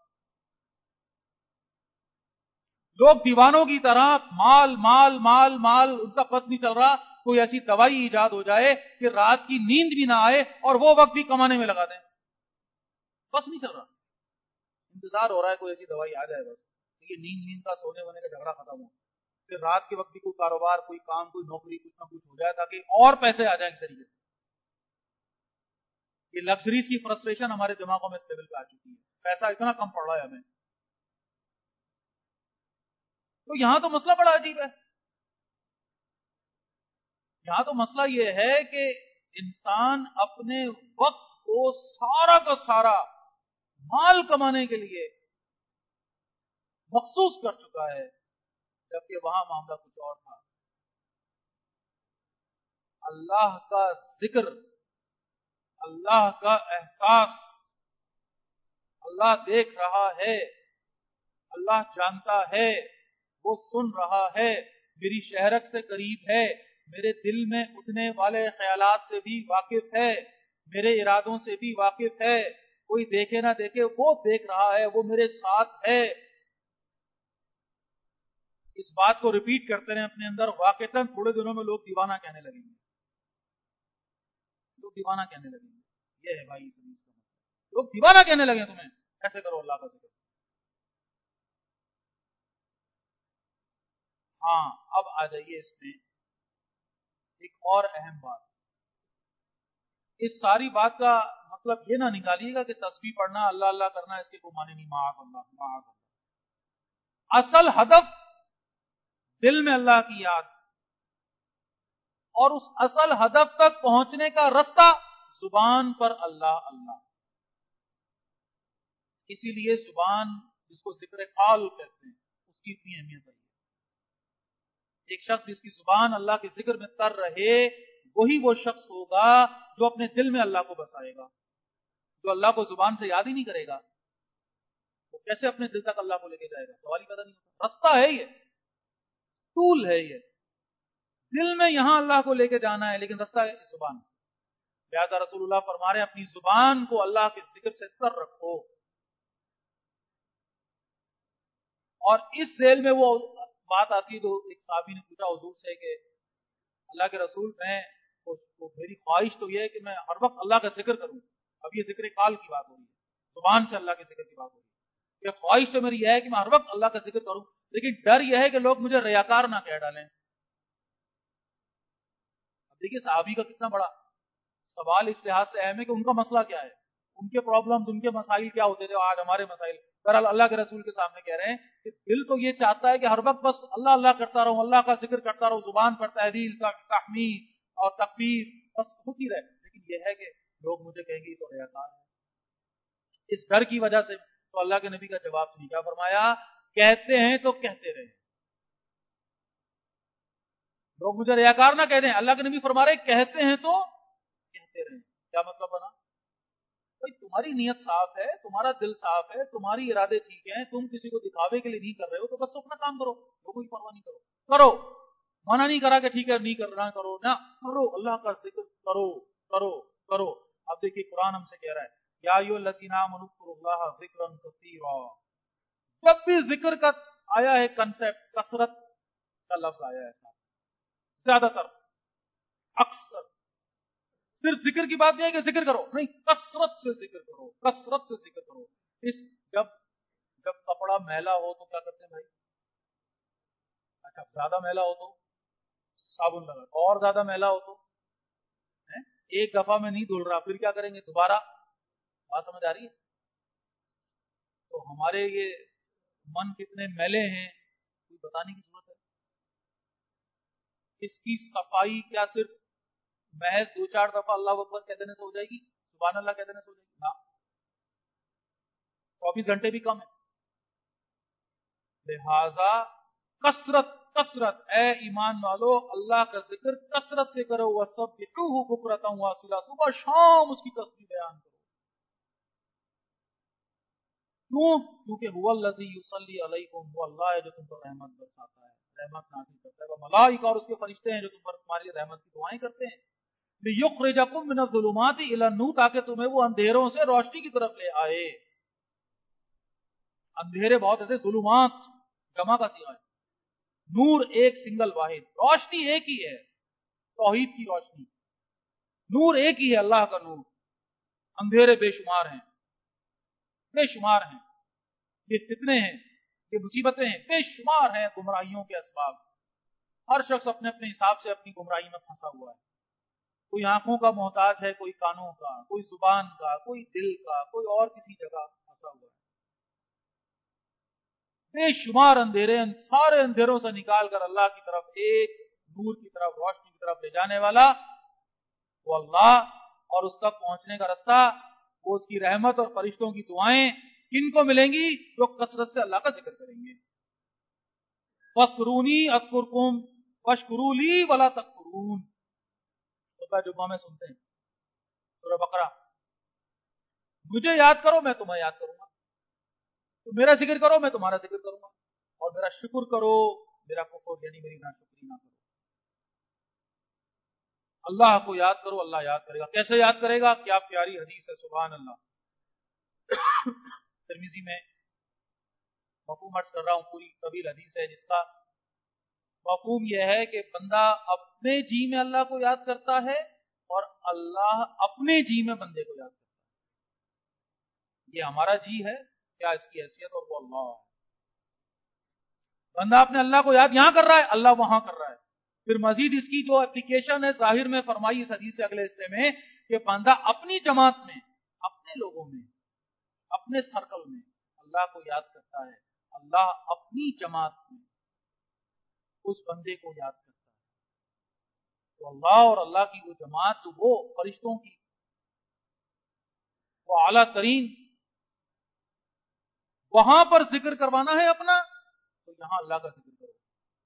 Speaker 1: لوگ دیوانوں کی طرح مال مال مال مال، ان کا پس نہیں چل رہا. کوئی ایسی دوائی ایجاد ہو جائے کہ رات کی نیند بھی نہ آئے اور وہ وقت بھی کمانے میں لگا دیں. بس نہیں چل رہا. انتظار ہو رہا ہے کوئی ایسی دوائی آ جائے بس یہ نیند نیند کا سونے وونے کا جھگڑا ختم ہو. پھر رات کے وقت بھی کوئی کاروبار، کوئی کام، کوئی نوکری، کچھ نہ کچھ ہو جائے تاکہ اور پیسے آ جائیں اس طریقے سے. یہ لگژریز کی فرسٹریشن ہمارے دماغوں میں اس لیول پہ آ چکی ہے. پیسہ اتنا کم پڑ رہا ہے ہمیں. تو یہاں تو مسئلہ بڑا عجیب ہے. یہاں تو مسئلہ یہ ہے کہ انسان اپنے وقت کو سارا کا سارا مال کمانے کے لیے مخصوص کر چکا ہے، جبکہ وہاں معاملہ کچھ اور تھا. اللہ کا ذکر، اللہ کا احساس، اللہ دیکھ رہا ہے، اللہ جانتا ہے، وہ سن رہا ہے، میری شہرت سے قریب ہے، میرے دل میں اٹھنے والے خیالات سے بھی واقف ہے، میرے ارادوں سے بھی واقف ہے. کوئی دیکھے نہ دیکھے وہ دیکھ رہا ہے، وہ میرے ساتھ ہے. اس بات کو ریپیٹ کرتے رہے اپنے اندر، واقعتاً تھوڑے دنوں میں لوگ دیوانہ کہنے لگیں گے. لوگ دیوانہ کہنے لگیں گے. یہ ہے بھائی اس حدیث کا مطلب. لوگ دیوانہ کہنے لگے تمہیں ایسے کرو اللہ کا ذکر. ہاں اب آ جائیے اس میں ایک اور اہم بات. اس ساری بات کا مطلب یہ نہ نکالیے گا کہ تسبیح پڑھنا، اللہ اللہ کرنا اس کے کوئی معنی نہیں. معاذ اللہ، معاذ اللہ. اصل ہدف دل میں اللہ کی یاد، اور اس اصل ہدف تک پہنچنے کا رستہ زبان پر اللہ اللہ. اسی لیے زبان جس کو ذکر قال کہتے ہیں اس کی اتنی اہمیت ہے. ایک شخص جس کی زبان اللہ کے ذکر میں تر رہے وہی وہ شخص ہوگا جو اپنے دل میں اللہ کو بسائے گا. جو اللہ کو زبان سے یاد ہی نہیں کرے گا وہ کیسے اپنے دل تک اللہ کو لے کے جائے گا؟ سوال ہی پیدا نہیں ہوتا. رستہ ہے یہ، ٹول ہے یہ. دل میں یہاں اللہ کو لے کے جانا ہے لیکن رستہ ہے زبان. لہذا رسول اللہ فرما رہے ہیں اپنی زبان کو اللہ کے ذکر سے تر رکھو. اور اس ذیل میں وہ بات آتی ہے تو ایک صحابی نے پوچھا حضور سے کہ اللہ کے رسول میں تو میری خواہش تو یہ ہے کہ میں ہر وقت اللہ کا ذکر کروں. اب یہ ذکر قال کی بات ہو رہی ہے، زبان سے اللہ کے ذکر کی بات ہو رہی ہے. یہ خواہش تو میری یہ ہے کہ میں ہر وقت اللہ کا ذکر کروں، لیکن ڈر یہ ہے کہ لوگ مجھے ریاکار نہ کہہ ڈالیں. देखिए साहबी का कितना बड़ा सवाल इस लिहाज से अहम है कि उनका मसला क्या है, उनके प्रॉब्लम्स, उनके मसाइल क्या होते थे, आज हमारे मसाइल। बहरहाल अल्लाह के रसूल के सामने कह रहे हैं कि दिल तो ये चाहता है कि हर वक्त बस अल्लाह अल्लाह करता रहूं, अल्लाह का जिक्र करता रहूं, जुबान पर तहलील, तहमीद और तकबीर बस होती रहे। लेकिन यह है कि लोग मुझे कहेंगे तो रियाकार है। इस डर की वजह से तो अल्लाह के नबी का जवाब सुनिए, क्या फरमाया, कहते हैं तो कहते रहे, लोग मुझे रियाकार ना कह दें। अल्लाह के नबी फरमा रहे कहते हैं तो कहते रहे। क्या मतलब बना, भाई तुम्हारी नियत साफ है, तुम्हारा दिल साफ है, तुम्हारी इरादे ठीक हैं, तुम किसी को दिखावे के लिए नहीं कर रहे हो, तो बस तो अपना काम करो, लोगों की परवाह नहीं करो, करो। मना नहीं करा कि ठीक है नहीं करना, करो ना, करो, अल्लाह का जिक्र करो करो करो। अब देखिए कुरान हमसे कह रहा है, या अय्युहल्लज़ीना आमनू ज़कुरुल्लाह ज़िक्रन कसीरा। जब भी जिक्र का आया है कंसेप्ट, कसरत का लफ्ज आया है, ज्यादातर, अक्सर सिर्फ जिक्र की बात नहीं है कि जिक्र करो, नहीं, कसरत से जिक्र करो, कसरत से जिक्र करो। इस जब जब कपड़ा मैला हो तो क्या करते हैं भाई, अच्छा ज्यादा मैला हो तो साबुन लगा, और ज्यादा मैला हो तो है? एक दफा में नहीं धुल रहा, फिर क्या करेंगे, दोबारा। बात समझ आ रही है? तो हमारे ये मन कितने मैले हैं कोई बताने की जरूरत है। इसकी सफाई क्या सिर्फ महज दो चार दफा अल्लाह अकबर कह देने से हो जाएगी, सुभान अल्लाह कह देने से हो जाएगी ना, चौबीस घंटे भी कम है। लिहाजा कसरत कसरत, ए ईमान वालो, अल्लाह का जिक्र कसरत से करो, वह सब बुकरता हुआ सुबह सुबह शाम उसकी तस्बीह बयान करो। क्यों? क्योंकि हुवल्लज़ी युसल्ली अलैकुम, वो अल्लाह है जो तुम पर रहमत बरसाता है, रहमत नाज़िल करता है। वह मलाइका और उसके फरिश्ते हैं जो तुम पर तुम्हारी रहमत की दुआएं करते हैं। लियुखरिजकुम मिनज़्ज़ुलुमाति इला नूर, ताकि तुम्हें वो अंधेरों से रोशनी की तरफ ले आए। अंधेरे बहुत ऐसे, जुलुमात जमा का सिगा है, नूर एक सिंगल वाहिद, रोशनी एक ही है, तौहीद की रोशनी, नूर एक ही है, अल्लाह का नूर। अंधेरे बेशुमार हैं, बेशुमार हैं, ये फितने हैं, ये मुसीबतें हैं, बेशुमार हैं, गुमराहियों के असबाब। हर शख्स अपने अपने हिसाब से अपनी गुमराही में फंसा हुआ है। कोई आंखों का मोहताज है, कोई कानों का, कोई जुबान का, कोई दिल का, कोई और किसी जगह फंसा हुआ है। बेशुमार अंधेरे, सारे अंधेरों से निकाल कर अल्लाह की तरफ, एक नूर की तरफ, रोशनी की तरफ ले जाने वाला वो अल्लाह, और उस तक पहुंचने का रास्ता वो उसकी रहमत और फरिश्तों की दुआएं किनको मिलेंगी, जो कसरत से अल्लाह का जिक्र करेंगे। फस्कुरूनी अज़कुरकुम वश्कुरूली वला तकफुरून, खुतबा जुम्मा में सुनते हैं सूरह बकरा, मुझे याद करो मैं तुम्हें याद करूंगा, तो मेरा जिक्र करो मैं तुम्हारा जिक्र करूंगा, और मेरा शुक्र करो, मेरा कुफ्र यानी मेरी नाशुक्री ना करो। अल्लाह को याद करो, अल्लाह याद करेगा। कैसे याद करेगा? क्या प्यारी हदीस है, सुभान अल्लाह। तिरमिज़ी में मफहूम अर्ज कर रहा हूं, पूरी तवील हदीस है, जिसका मफहूम यह है कि बंदा अपने जी में अल्लाह को याद करता है और अल्लाह अपने जी में बंदे को याद करता है। ये हमारा जी है क्या, इसकी हैसियत, और वो अल्लाह है। बंदा अपने अल्लाह को याद यहां कर रहा है, अल्लाह वहां कर रहा है। फिर मजीद इसकी जो एप्लीकेशन है जाहिर में फरमाई इस हदीस से अगले हिस्से में, कि बंदा अपनी जमात में, अपने लोगों में, अपने सर्कल में अल्लाह को याद करता है, अल्लाह अपनी जमात में उस बंदे को याद करता है। तो अल्लाह और अल्लाह की वो जमात, तो वो फरिश्तों की वो आला तरीन, वहां पर जिक्र करवाना है अपना, तो यहां अल्लाह का जिक्र करो।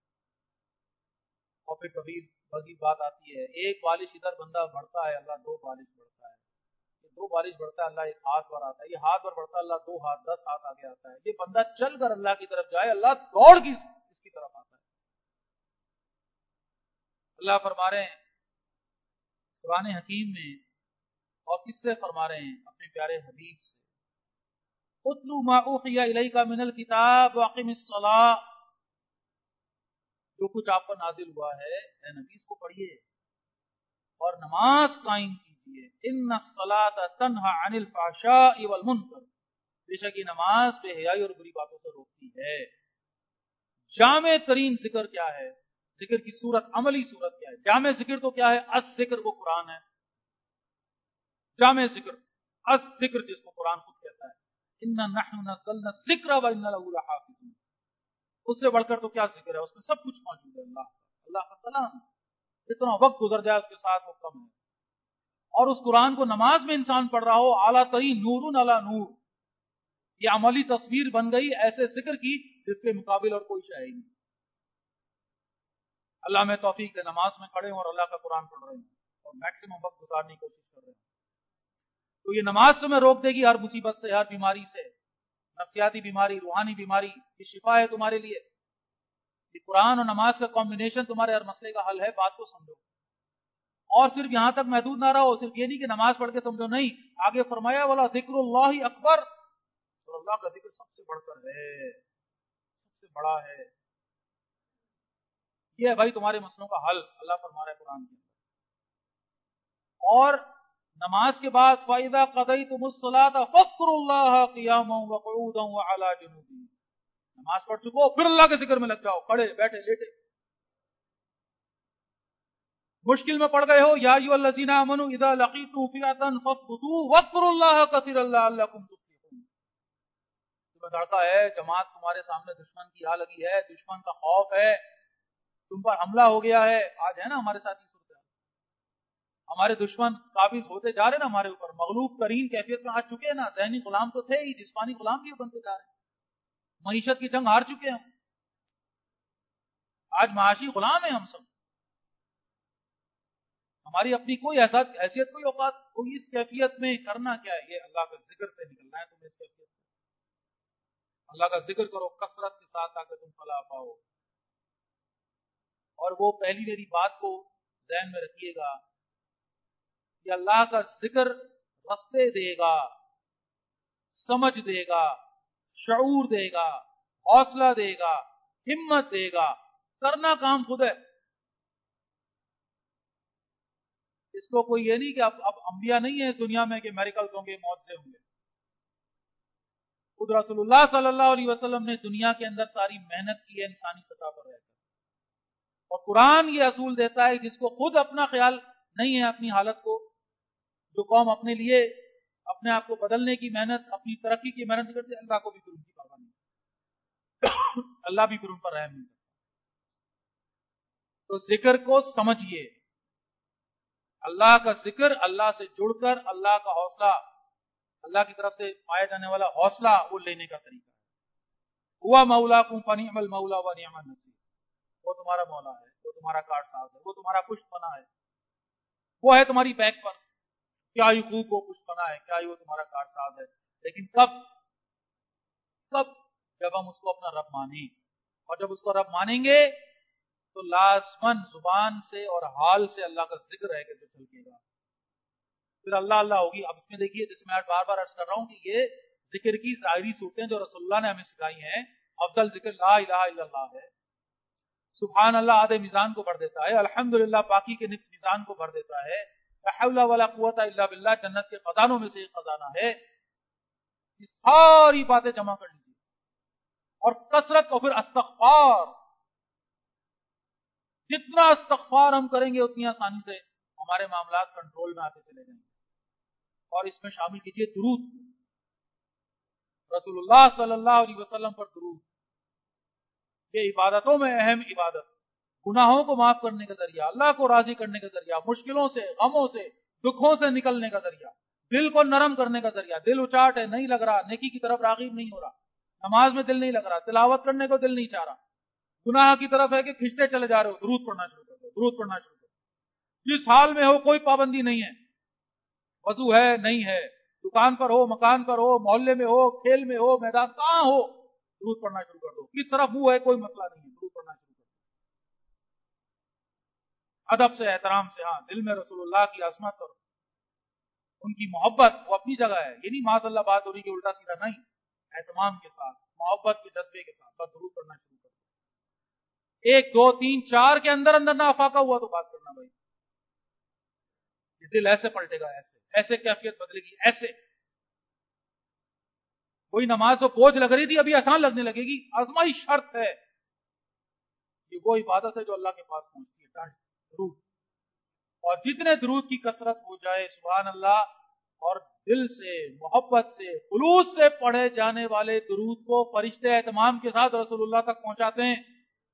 Speaker 1: और फिर कभी बड़ी बात आती है, एक बालिश इधर बंदा बढ़ता है, अल्लाह दो बालिश बढ़ता है, ये दो बालिश बढ़ता है, अल्लाह एक हाथ पर आता है, ये हाथ पर बढ़ता है, अल्लाह दो हाथ, दस हाथ आगे आता है। ये बंदा चल कर अल्लाह की तरफ जाए, अल्लाह दौड़ की इसकी तरफ आता है। अल्लाह फरमा रहे हैं कुरान हकीम में, और किससे फरमा रहे हैं, अपने प्यारे हबीब से, उतलू मा उहिया इलैका मिनल किताब वअक़िमिस सलाह, जो कुछ आप पर नाजिल हुआ है ए नबी, इसको पढ़िए और नमाज कायम कीजिए। इन्ना सलाता तन्हा अनिल फ़हशाइ वल मुनकर, बेशक ये नमाज बेहयाई और बुरी बातों से रोकती है। जामे तरीन जिक्र क्या है? ذکر کی صورت، عملی صورت کیا ہے؟ جامع ذکر تو کیا ہے؟ از ذکر وہ قرآن ہے، جامع ذکر از ذکر جس کو قرآن خود کہتا ہے، اِنَّا نَحْنُ نَزَّلْنَا الذِّکْرَ وَإِنَّا لَهُ لَحَافِظُونَ۔ اس سے بڑھ کر تو کیا ذکر ہے؟ اس میں سب کچھ موجود ہے، اللہ اللہ کا کلام، اتنا وقت گزر جائے اس کے ساتھ وہ کم ہے۔ اور اس قرآن کو نماز میں انسان پڑھ رہا ہو، اعلیٰ ترین نور علی نور، یہ عملی تصویر بن گئی ایسے ذکر کی جس کے مقابل اور کوئی شے نہیں۔ اللہ میں توفیق ہے، نماز میں کھڑے ہوں اور اللہ کا قرآن پڑھ رہے ہیں اور میکسیمم وقت گزارنے کی کوشش کر رہے ہیں، تو یہ نماز تمہیں روک دے گی ہر مصیبت سے، ہر بیماری سے، نفسیاتی بیماری، روحانی بیماری، یہ شفا ہے تمہارے لیے۔ یہ قرآن اور نماز کا کمبینیشن تمہارے ہر مسئلے کا حل ہے، بات کو سمجھو۔ اور صرف یہاں تک محدود نہ رہو، صرف یہ نہیں کہ نماز پڑھ کے سمجھو، نہیں، آگے فرمایا والا ذکر اللہ اکبر، اور اللہ کا ذکر سب سے بڑھ کر ہے، سب سے بڑا ہے۔ یہ ہے بھائی تمہارے مسئلوں کا حل، اللہ فرما رہا ہے قرآن کے اندر۔ اور نماز کے بعد فَإِذَا قَضَيْتُمُ الصَّلَاةَ فَاذْكُرُوا اللَّهَ قِيَامًا وَقُعُودًا وَعَلَى جُنُوبِهِمْ۔ نماز پڑھ چکو پھر اللہ کے ذکر میں لگ جاؤ، کھڑے بیٹھے لیٹے۔ مشکل میں پڑ گئے ہو، یا ایھا الذین آمنوا اذا لقیتم فئۃ فاثبتوا واذکروا اللہ کثیرا لعلکم تفلحون۔ تمہیں لڑکا ہے، جماعت تمہارے سامنے دشمن کی آ لگی ہے، دشمن کا خوف ہے، تم پر حملہ ہو گیا ہے۔ آج ہے نا ہمارے ساتھ یہ صورت ہے، ہمارے دشمن قابض ہوتے جا رہے نا ہمارے اوپر، مغلوب ترین کیفیت میں آ چکے ہیں نا، ذہنی غلام تو تھے ہی، جسمانی غلام بھی بنتے جا رہے ہیں، معیشت کی جنگ ہار چکے ہیں، آج معاشی غلام ہیں ہم سب، ہماری اپنی کوئی حیثیت، کوئی اوقات، کوئی اس کیفیت میں کرنا کیا ہے؟ یہ اللہ کا ذکر سے نکلنا ہے تمہیں، اس کیفیت سے اللہ کا ذکر کرو کثرت کے ساتھ تاکہ تم فلاح پاؤ۔ اور وہ پہلی میری بات کو ذہن میں رکھیے گا کہ اللہ کا ذکر رستے دے گا، سمجھ دے گا، شعور دے گا، حوصلہ دے گا، ہمت دے گا، کرنا کام خود ہے۔ اس کو کوئی یہ نہیں کہ اب اب انبیاء نہیں ہے اس دنیا میں کہ میریکلز ہوں گے، معجزے ہوں گے۔ خود رسول اللہ صلی اللہ علیہ وسلم نے دنیا کے اندر ساری محنت کی ہے انسانی سطح پر رہ کر، اور قرآن یہ اصول دیتا ہے جس کو خود اپنا خیال نہیں ہے اپنی حالت کو، جو قوم اپنے لیے اپنے آپ کو بدلنے کی محنت، اپنی ترقی کی محنت کرتے، اللہ کو بھی پھر ان کی پرواہ نہیں، اللہ بھی پھر ان پر رحم نہیں کرتا۔ تو ذکر کو سمجھیے، اللہ کا ذکر، اللہ سے جڑ کر اللہ کا حوصلہ، اللہ کی طرف سے پایا جانے والا حوصلہ وہ لینے کا طریقہ ہے۔ ہوا مولاکم فنعم المولا ونعم النصیر، وہ تمہارا مولا ہے، وہ تمہارا کارڈ ساز ہے، وہ تمہارا پشت پناہ ہے، وہ ہے تمہاری بیک پر، کیا ہی خوب وہ پشت پناہ ہے، کیا ہی وہ تمہارا کارڈ ساز ہے۔ لیکن کب کب جب ہم اس کو اپنا رب مانیں، اور جب اس کو رب مانیں گے تو لازماً زبان سے اور حال سے اللہ کا ذکر ہے کہ جو چلکے گا، پھر اللہ اللہ ہوگی۔ اب اس میں دیکھیے، جس میں آج بار بار عرض کر رہا ہوں کہ یہ ذکر کی ظاہری صورتیں جو رسول اللہ نے ہمیں سکھائی ہیں، افضل ذکر لا الہ الا اللہ ہے، سبحان اللہ آدھے میزان کو بھر دیتا ہے، الحمدللہ پاکی کے نصف میزان کو بھر دیتا ہے، لا حول ولا قوت الا باللہ جنت کے خزانوں میں سے ایک خزانہ ہے۔ یہ ساری باتیں جمع کر لیجیے، اور کثرت، اور پھر استغفار، جتنا استغفار ہم کریں گے اتنی آسانی سے ہمارے معاملات کنٹرول میں آتے چلے جائیں گے۔ اور اس میں شامل کیجیے درود، رسول اللہ صلی اللہ علیہ وسلم پر درود، یہ عبادتوں میں اہم عبادت، گناہوں کو معاف کرنے کا ذریعہ، اللہ کو راضی کرنے کا ذریعہ، مشکلوں سے، غموں سے، دکھوں سے نکلنے کا ذریعہ، دل کو نرم کرنے کا ذریعہ۔ دل اچاٹ ہے، نہیں لگ رہا، نیکی کی طرف راغب نہیں ہو رہا، نماز میں دل نہیں لگ رہا، تلاوت کرنے کو دل نہیں چاہ رہا، گناہ کی طرف ہے کہ کھنچتے چلے جا رہے ہو، درود پڑھنا شروع کر دو، درود پڑھنا شروع کر دو۔ جس حال میں ہو کوئی پابندی نہیں ہے، وضو ہے نہیں ہے، دکان پر ہو، مکان پر ہو، محلے میں ہو، کھیل میں ہو، میدان کہاں ہو، درود پڑھنا شروع کر دو۔ کس طرف منہ ہے کوئی مسئلہ نہیں ہے، درود پڑھنا شروع کر دو، ادب سے، احترام سے۔ ہاں، دل میں رسول اللہ کی عظمت اور ان کی محبت وہ اپنی جگہ ہے، یہ نہیں معاذ اللہ بات ہو رہی کہ الٹا سیدھا، نہیں، اہتمام کے ساتھ، محبت کے جذبے کے ساتھ بس درود پڑھنا شروع کر دو۔ ایک دو تین چار کے اندر اندر نہ افاقہ ہوا تو بات کرنا بھائی، یہ دل ایسے پلٹے گا، ایسے ایسے کیفیت بدلے گی، ایسے کوئی نماز تو بوجھ لگ رہی تھی ابھی آسان لگنے لگے گی، آزمائی شرط ہے، یہ وہ عبادت ہے جو اللہ کے پاس پہنچتی ہے، درود۔ اور جتنے درود کی کثرت ہو جائے سبحان اللہ، اور دل سے محبت سے خلوص سے پڑھے جانے والے درود کو فرشتے اہتمام کے ساتھ رسول اللہ تک پہنچاتے ہیں۔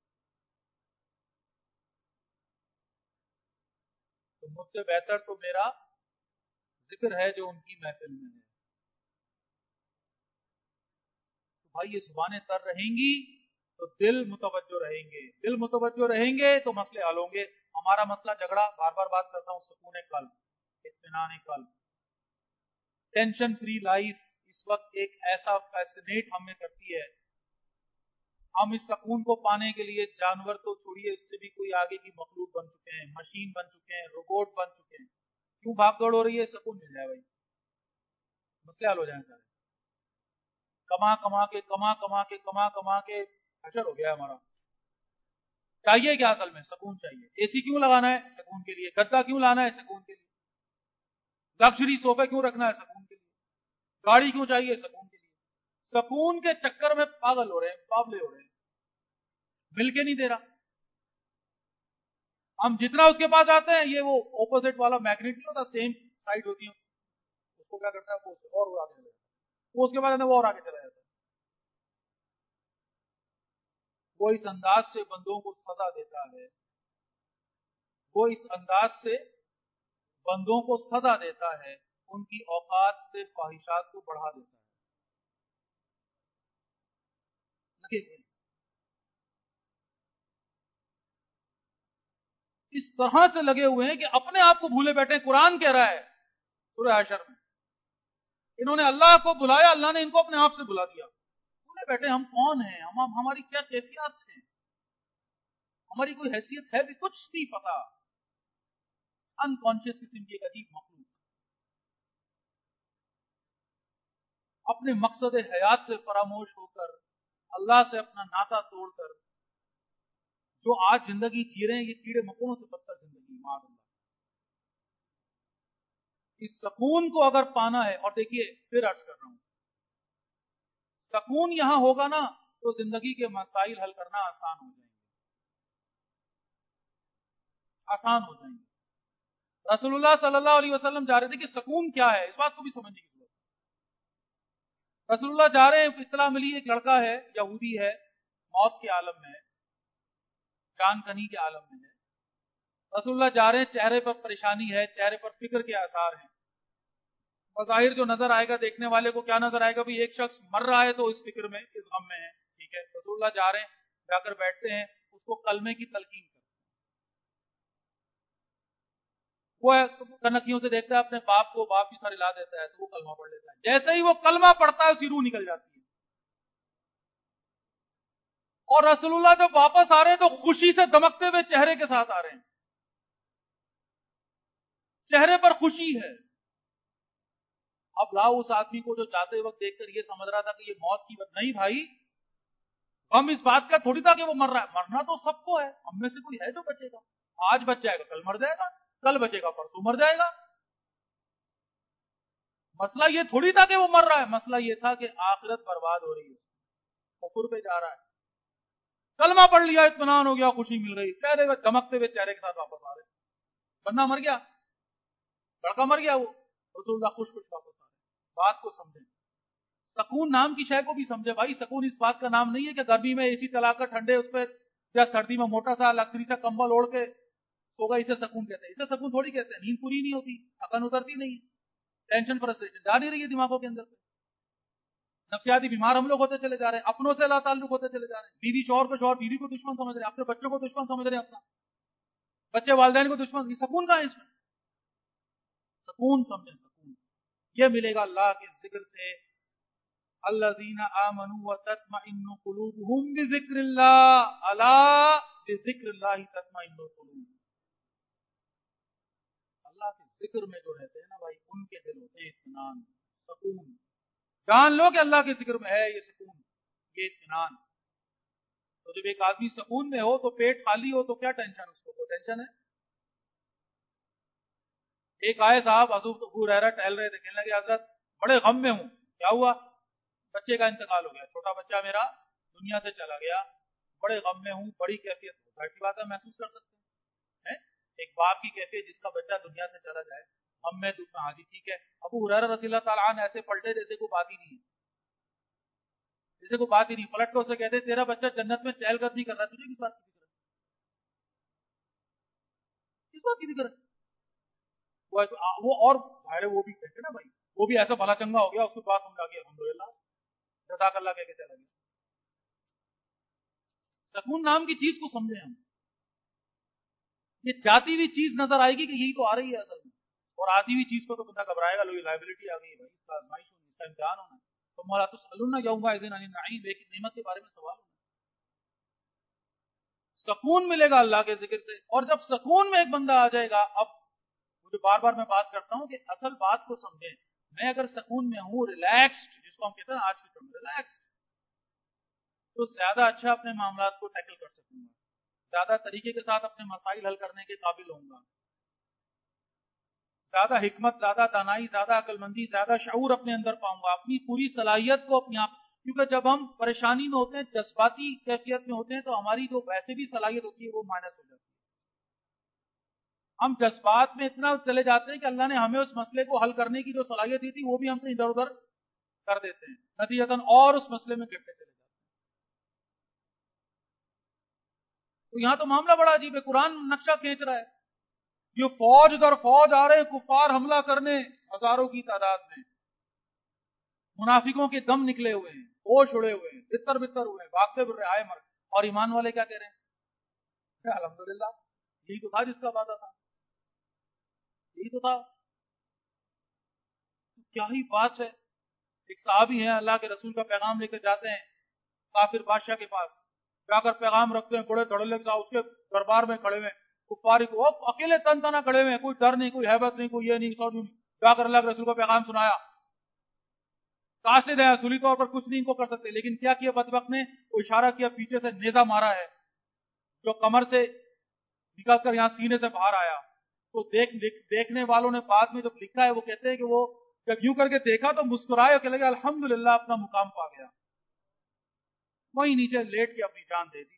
Speaker 1: تو مجھ سے بہتر تو میرا ذکر ہے جو ان کی محفل میں ہے۔ تو بھائی یہ زبانیں تر رہیں گی تو دل متوجہ رہیں گے، دل متوجہ رہیں گے تو مسئلے حل ہوں گے۔ ہمارا مسئلہ جھگڑا، بار بار بات کرتا ہوں، سکون قلب، اطمینان قلب، ٹینشن فری لائف اس وقت ایک ایسا فیسنیٹ ہمیں کرتی ہے۔ ہم اس سکون کو پانے کے لیے جانور تو چھوڑیے، اس سے بھی کوئی آگے کی مخلوق بن چکے ہیں، مشین بن چکے ہیں، روبوٹ بن چکے ہیں۔ کیوں بھاگ دوڑ ہو رہی ہے؟ سکون مل جائے بھائی، مسئلے حل ہو جائیں سارے۔ کما کما کے کما کما کے کما کما کے حشر ہو گیا ہمارا۔ چاہیے کیا اصل میں؟ سکون چاہیے۔ اے سی کیوں لگانا ہے؟ سکون کے لیے۔ گدا کیوں لانا ہے؟ سکون کے لیے۔ لگژری صوفے کیوں رکھنا ہے؟ سکون کے لیے۔ گاڑی کیوں چاہیے؟ سکون کے لیے۔ سکون کے چکر میں پاگل ہو رہے ہیں، پاگلے ہو رہے ہیں، مل کے نہیں دے رہا۔ ہم جتنا اس کے پاس آتے ہیں، یہ وہ اپوزٹ والا میگنیٹ نہیں ہوتا، سیم سائڈ ہوتی ہے، اس کو کیا کرتا ہے وہ اور آگے چلا جاتا ہے، وہ اس کے بعد وہ اور آگے چلا جاتا ہے۔ وہ اس انداز سے بندوں کو سزا دیتا ہے، وہ اس انداز سے بندوں کو سزا دیتا ہے، ان کی اوقات سے خواہشات کو بڑھا دیتا ہے۔ اس طرح سے لگے ہوئے ہیں کہ اپنے آپ کو بھولے بیٹھے۔ قرآن کہہ رہا ہے سورہ حشر میں، انہوں نے اللہ کو بلایا، اللہ نے ان کو اپنے آپ سے بلا دیا۔ بھولے بیٹھے ہم کون ہیں، ہم ہماری کیا کیفیات ہیں، ہماری کوئی حیثیت ہے بھی کچھ نہیں پتا۔ انکانشیس قسم کی ایک عجیب مخلوق، اپنے مقصد حیات سے فراموش ہو کر، اللہ سے اپنا ناطا توڑ کر جو آج زندگی جی رہے ہیں، یہ کیڑے مکوڑوں سے بدتر زندگی، معاذ اللہ۔ اس سکون کو اگر پانا ہے، اور دیکھیے پھر عرض کر رہا ہوں، سکون یہاں ہوگا نا تو زندگی کے مسائل حل کرنا آسان ہو جائیں گے، آسان ہو جائیں گے۔ رسول اللہ صلی اللہ علیہ وسلم جا رہے تھے کہ سکون کیا ہے، اس بات کو بھی سمجھنے کی ضرورت ہے۔ رسول اللہ جا رہے ہیں، اطلاع ملی ایک لڑکا ہے، یہودی ہے، موت کے عالم میں ہے، جان کنی کے عالم میں ہے۔ رسول اللہ جا رہے ہیں، چہرے پر پریشانی ہے، چہرے پر فکر کے آثار ہیں۔ بظاہر جو نظر آئے گا دیکھنے والے کو کیا نظر آئے گا؟ بھی ایک شخص مر رہا ہے تو اس فکر میں، اس غم میں ہے، ٹھیک ہے۔ رسول اللہ جا رہے ہیں، جا کر بیٹھتے ہیں، اس کو کلمے کی تلقین کرتے ہیں۔ وہ کنکھیوں سے دیکھتا ہے اپنے باپ کو، باپ بھی سر ہلا دیتا ہے تو وہ کلمہ پڑھ لیتا ہے۔ جیسے ہی وہ کلمہ پڑھتا ہے، اس کی روح نکل جاتی ہے۔ اور رسول اللہ جب واپس آ رہے ہیں تو خوشی سے دمکتے ہوئے چہرے کے ساتھ آ رہے ہیں، چہرے پر خوشی ہے۔ اب لاؤ اس آدمی کو جو جاتے وقت دیکھ کر یہ سمجھ رہا تھا کہ یہ موت کی بات نہیں، بھائی ہم اس بات کا تھوڑی تھا کہ وہ مر رہا ہے، مرنا تو سب کو ہے، ہم میں سے کوئی ہے جو بچے گا؟ آج بچ جائے گا کل مر جائے گا، کل بچے گا پرسوں مر جائے گا۔ مسئلہ یہ تھوڑی تھا کہ وہ مر رہا ہے، مسئلہ یہ تھا کہ آخرت برباد ہو رہی ہے، کفر پہ جا رہا ہے۔ کلمہ پڑھ لیا، اطمینان ہو گیا، خوشی مل رہی، چہرے پہ دمکتے ہوئے چہرے کے ساتھ واپس آ رہے۔ بندہ مر گیا، لڑکا مر گیا، وہ رسول اللہ خوش خوش واپس آ رہے۔ بات کو سمجھیں، سکون نام کی شے کو بھی سمجھے بھائی۔ سکون اس بات کا نام نہیں ہے کہ گرمی میں اے سی چلا کر ٹھنڈے اس پہ، یا سردی میں موٹا سا لکڑی سا کمبل اوڑھ کے سو گا، اسے سکون کہتے ہیں۔ اسے سکون تھوڑی کہتے ہیں، نیند پوری نہیں ہوتی، تھکن اترتی نہیں، ٹینشن فرسٹریشن جا نہیں رہی ہے دماغوں کے اندر پہ، نفسیاتی بیمار ہم لوگ ہوتے چلے جا رہے ہیں، اپنوں سے لا تعلق ہوتے چلے جا رہے ہیں، بیوی شوہر کو شوہر بیوی کو دشمن سمجھ رہے ہیں، اپنے بچوں کو دشمن سمجھ رہے ہیں، اپنا بچے والدین کو دشمن۔ سکون کہاں ہے اس میں؟ سکون سمجھیں، سکون یہ ملے گا اللہ کے ذکر سے۔ الذین آمنوا وتطمئن قلوبهم بذکر اللہ، الا بذکر اللہ تطمئن القلوب۔ اللہ کے ذکر میں جو رہتے ہیں نا بھائی، ان کے دل ہوتے ہیں اطمینان، سکون۔ جان لو کہ اللہ کے ذکر میں ہے یہ سکون، یہ اطمینان۔ تو جب ایک آدمی سکون میں ہو تو پیٹ خالی ہو تو کیا ٹینشن، اس کو کوئی ٹینشن ہے؟ ایک آئے صاحب حضرت ابو ہریرہ ٹہل رہے تھے، کہنے لگے حضرت بڑے غم میں ہوں۔ کیا ہوا؟ بچے کا انتقال ہو گیا، چھوٹا بچہ میرا دنیا سے چلا گیا، بڑے غم میں ہوں، بڑی کیفیت ہو، ظاہر سی بات ہے محسوس کر سکتے ہیں۔ ایک باپ کی کیفیت جس کا بچہ دنیا سے چلا جائے، غم میں دکھ میں، ہاں جی ٹھیک ہے۔ ابو ہریرہ رضی اللہ تعالیٰ عنہ ایسے پلٹے جیسے کوئی بات ہی نہیں ہے، جیسے کوئی بات ہی نہیں، پلٹ کے اسے کہتے تیرا بچہ جنت میں چہل قدمی کر رہا ہے، تجھے کس بات کی فکر ہے؟ کس بات کی فکر ہے؟ وہ اور ظاہر ہے وہ بھی کہتے نا بھائی، وہ بھی ایسا بھلا چنگا ہو گیا، اس کے پاس سمجھا کے الحمدللہ جزاک اللہ کہہ کے چلا گیا۔ سکون نام کی چیز کو سمجھیں ہم، یہ جاتی ہوئی چیز نظر آئے گی کہ یہی تو آ رہی ہے اصل میں، اور آتی ہوئی چیز کو تو بندہ گھبرائے گا، لو یہ لائبلٹی آ گئی ہے بھائی، اس کا آزمائش ہونی، اس کا امتحان ہونا ہے، تو مولا تسألن یومئذ عن النعیم، ایک نعمت کے بارے میں سوال ہونا۔ سکون ملے گا اللہ کے ذکر سے، اور جب سکون میں ایک بندہ آ جائے گا، اب مجھے بار بار میں بات کرتا ہوں کہ اصل بات کو سمجھیں، میں اگر سکون میں ہوں، ریلیکسڈ جس کو ہم کہتے ہیں آج کی ٹرم ریلیکسڈ، تو زیادہ اچھا اپنے معاملات کو ٹیکل کر سکوں گا، زیادہ طریقے کے ساتھ اپنے مسائل حل کرنے کے قابل ہوں گا، زیادہ حکمت، زیادہ دانائی، زیادہ عقل مندی، زیادہ شعور اپنے اندر پاؤں گا، اپنی پوری صلاحیت کو اپنے آپ، کیونکہ جب ہم پریشانی میں ہوتے ہیں، جذباتی کیفیت میں ہوتے ہیں، تو ہماری جو ویسے بھی صلاحیت ہوتی ہے وہ مائنس ہو جاتی ہے۔ ہم جذبات میں اتنا چلے جاتے ہیں کہ اللہ نے ہمیں اس مسئلے کو حل کرنے کی جو صلاحیت دی تھی وہ بھی ہم سے ادھر ادھر کر دیتے ہیں، نتیجتاً اور اس مسئلے میں گرتے چلے جاتے ہیں۔ تو یہاں تو معاملہ بڑا عجیب ہے، قرآن نقشہ کھینچ رہا ہے، یہ فوج در فوج آ رہے کفار حملہ کرنے ہزاروں کی تعداد میں، منافقوں کے دم نکلے ہوئے ہیں، ہوش اڑے ہوئے ہیں، بتر بتر ہوئے ہیں، بھاگتے پھر رہے آئے مر، اور ایمان والے کیا کہہ رہے ہیں؟ الحمدللہ یہی تو تھا جس کا وعدہ تھا، یہی تو تھا۔ کیا ہی بات ہے، ایک صحابی ہیں اللہ کے رسول کا پیغام لے کے جاتے ہیں کافر بادشاہ کے پاس، جا کر پیغام رکھتے ہیں، بڑے دھڑلے کے ساتھ اس کے دربار میں کھڑے ہوئے کفار کو، اکیلے تن تنا کھڑے ہوئے، کوئی ڈر نہیں، کوئی ہیبت نہیں، کوئی یہ نہیں، سو نہیں، جا کر اللہ کے رسول کا پیغام سنایا۔ قاصد ہے، اصولی طور پر کچھ نہیں ان کو کر سکتے، لیکن کیا کیا بدبخت نے، وہ اشارہ کیا، پیچھے سے نیزہ مارا ہے جو کمر سے نکل کر یہاں سینے سے باہر آیا۔ تو دیکھ دیکھنے والوں نے بعد میں جب لکھا ہے وہ کہتے ہیں کہ وہ جب یوں کر کے دیکھا تو مسکرائے اور کہنے لگا الحمدللہ اپنا مقام پا گیا، وہیں نیچے لیٹ کے اپنی جان دے دی۔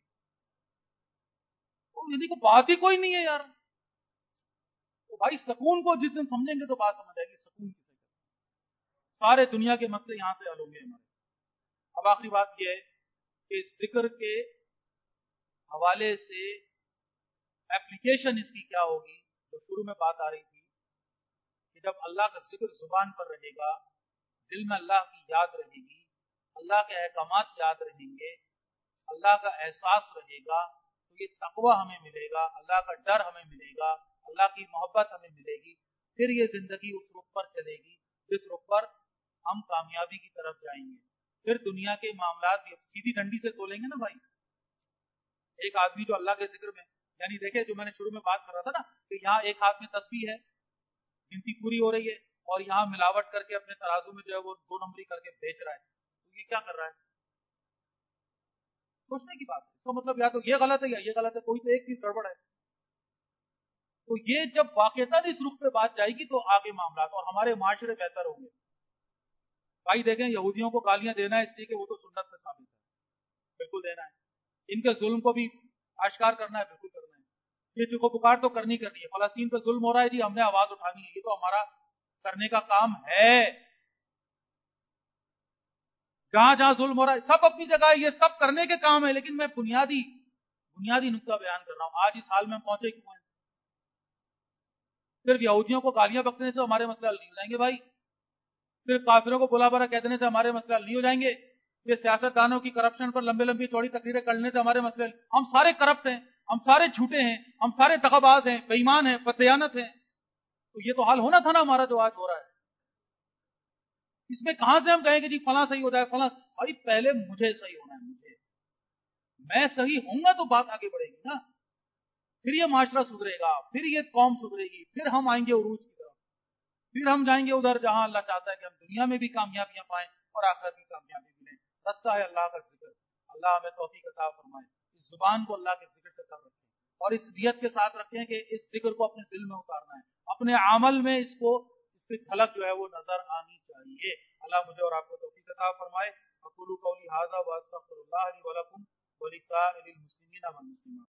Speaker 1: تو یعنی کوئی بات ہی کوئی نہیں ہے یار۔ تو بھائی سکون کو جس دن سمجھیں گے تو بات سمجھ آئے گی، سکون کسے کہتے ہیں، سارے دنیا کے مسئلے یہاں سے حل ہوں گے ہمارے۔ اب آخری بات یہ ہے کہ ذکر کے حوالے سے ایپلیکیشن اس کی کیا ہوگی، جو شروع میں بات آ رہی تھی کہ جب اللہ کا ذکر زبان پر رہے گا، دل میں اللہ کی یاد رہے گی، اللہ کے احکامات یاد رہیں گے، اللہ کا احساس رہے گا، تو یہ تقوی ہمیں ملے گا، اللہ کا ڈر ہمیں ملے گا، اللہ کی محبت ہمیں ملے گی، پھر یہ زندگی اس رخ پر چلے گی جس رخ پر ہم کامیابی کی طرف جائیں گے۔ پھر دنیا کے معاملات بھی سیدھی ڈنڈی سے تولیں گے نا بھائی۔ ایک آدمی جو اللہ کے ذکر میں، یعنی دیکھیں جو میں نے شروع میں بات کر رہا تھا نا کہ یہاں ایک ہاتھ میں تسبیح ہے، گنتی پوری ہو رہی ہے، اور یہاں ملاوٹ کر کے اپنے ترازو میں جو ہے وہ دو نمبری کر کے بیچ رہا ہے، تو یہ کیا کر رہا ہے؟ سوچنے کی بات ہے، اس کا مطلب یا تو یہ غلط ہے یا یہ غلط ہے، کوئی تو ایک چیز گڑبڑ ہے۔ تو یہ جب واقعتاً اس رخ پہ بات جائے گی تو آگے معاملات اور ہمارے معاشرے بہتر ہوں گے۔ بھائی دیکھیں یہودیوں کو گالیاں دینا ہے اس لیے کہ وہ تو سنت سے ثابت ہے، بالکل دینا ہے، ان کے ظلم کو بھی آشکار کرنا ہے، بالکل کرنا ہے، یہ چکو پکار تو کرنی کرنی ہے، فلسطین پہ ظلم ہو رہا ہے جی ہم نے آواز اٹھانی ہے، یہ تو ہمارا کرنے کا کام ہے، جہاں جہاں ظلم ہو رہا ہے سب اپنی جگہ یہ سب کرنے کے کام ہے، لیکن میں بنیادی بنیادی نقطہ بیان کر رہا ہوں، آج اس حال میں ہم پہنچے کیوں ہیں؟ صرف یہودیوں کو گالیاں بکنے سے ہمارے مسئلے حل نہیں ہو جائیں گے بھائی، صرف کافروں کو بلا برا کہہ دینے سے ہمارے مسئلے حل نہیں ہو جائیں گے، یہ سیاست دانوں کی کرپشن پر لمبے لمبی چوڑی تقریریں کرنے سے ہمارے مسئلے، ہم سارے کرپٹ ہیں، ہم سارے جھوٹے ہیں، ہم سارے دغاباز ہیں، بے ایمان ہیں، بددیانت ہیں، تو یہ تو حال ہونا تھا نا ہمارا جو آج ہو رہا ہے۔ اس میں کہاں سے ہم کہیں گے جی فلاں صحیح ہو جائے فلاں، بھائی پہلے مجھے صحیح ہونا ہے، مجھے میں صحیح ہوں گا تو بات آگے بڑھے گی نا، پھر یہ معاشرہ سدھرے گا، پھر یہ قوم سدھرے گی، پھر ہم آئیں گے عروج کی طرف، پھر ہم جائیں گے ادھر جہاں اللہ چاہتا ہے کہ ہم دنیا میں بھی کامیابیاں پائیں اور آخرت کی کامیابی ملیں۔ رستہ ہے اللہ کا ذکر، اللہ ہمیں توفیق عطا فرمائے، اس زبان کو اللہ کے ذکر سے کر رکھیں اور اس نیت کے ساتھ رکھیں کہ اس ذکر کو اپنے دل میں اتارنا ہے، اپنے عمل میں اس کو اس کی جھلک جو ہے وہ نظر آنی چاہیے۔ اللہ مجھے اور آپ کو توفیق عطا فرمائے۔ اقول قولی ھذا واستغفر اللہ لی ولکم ولسائر المسلمین والمسلمات.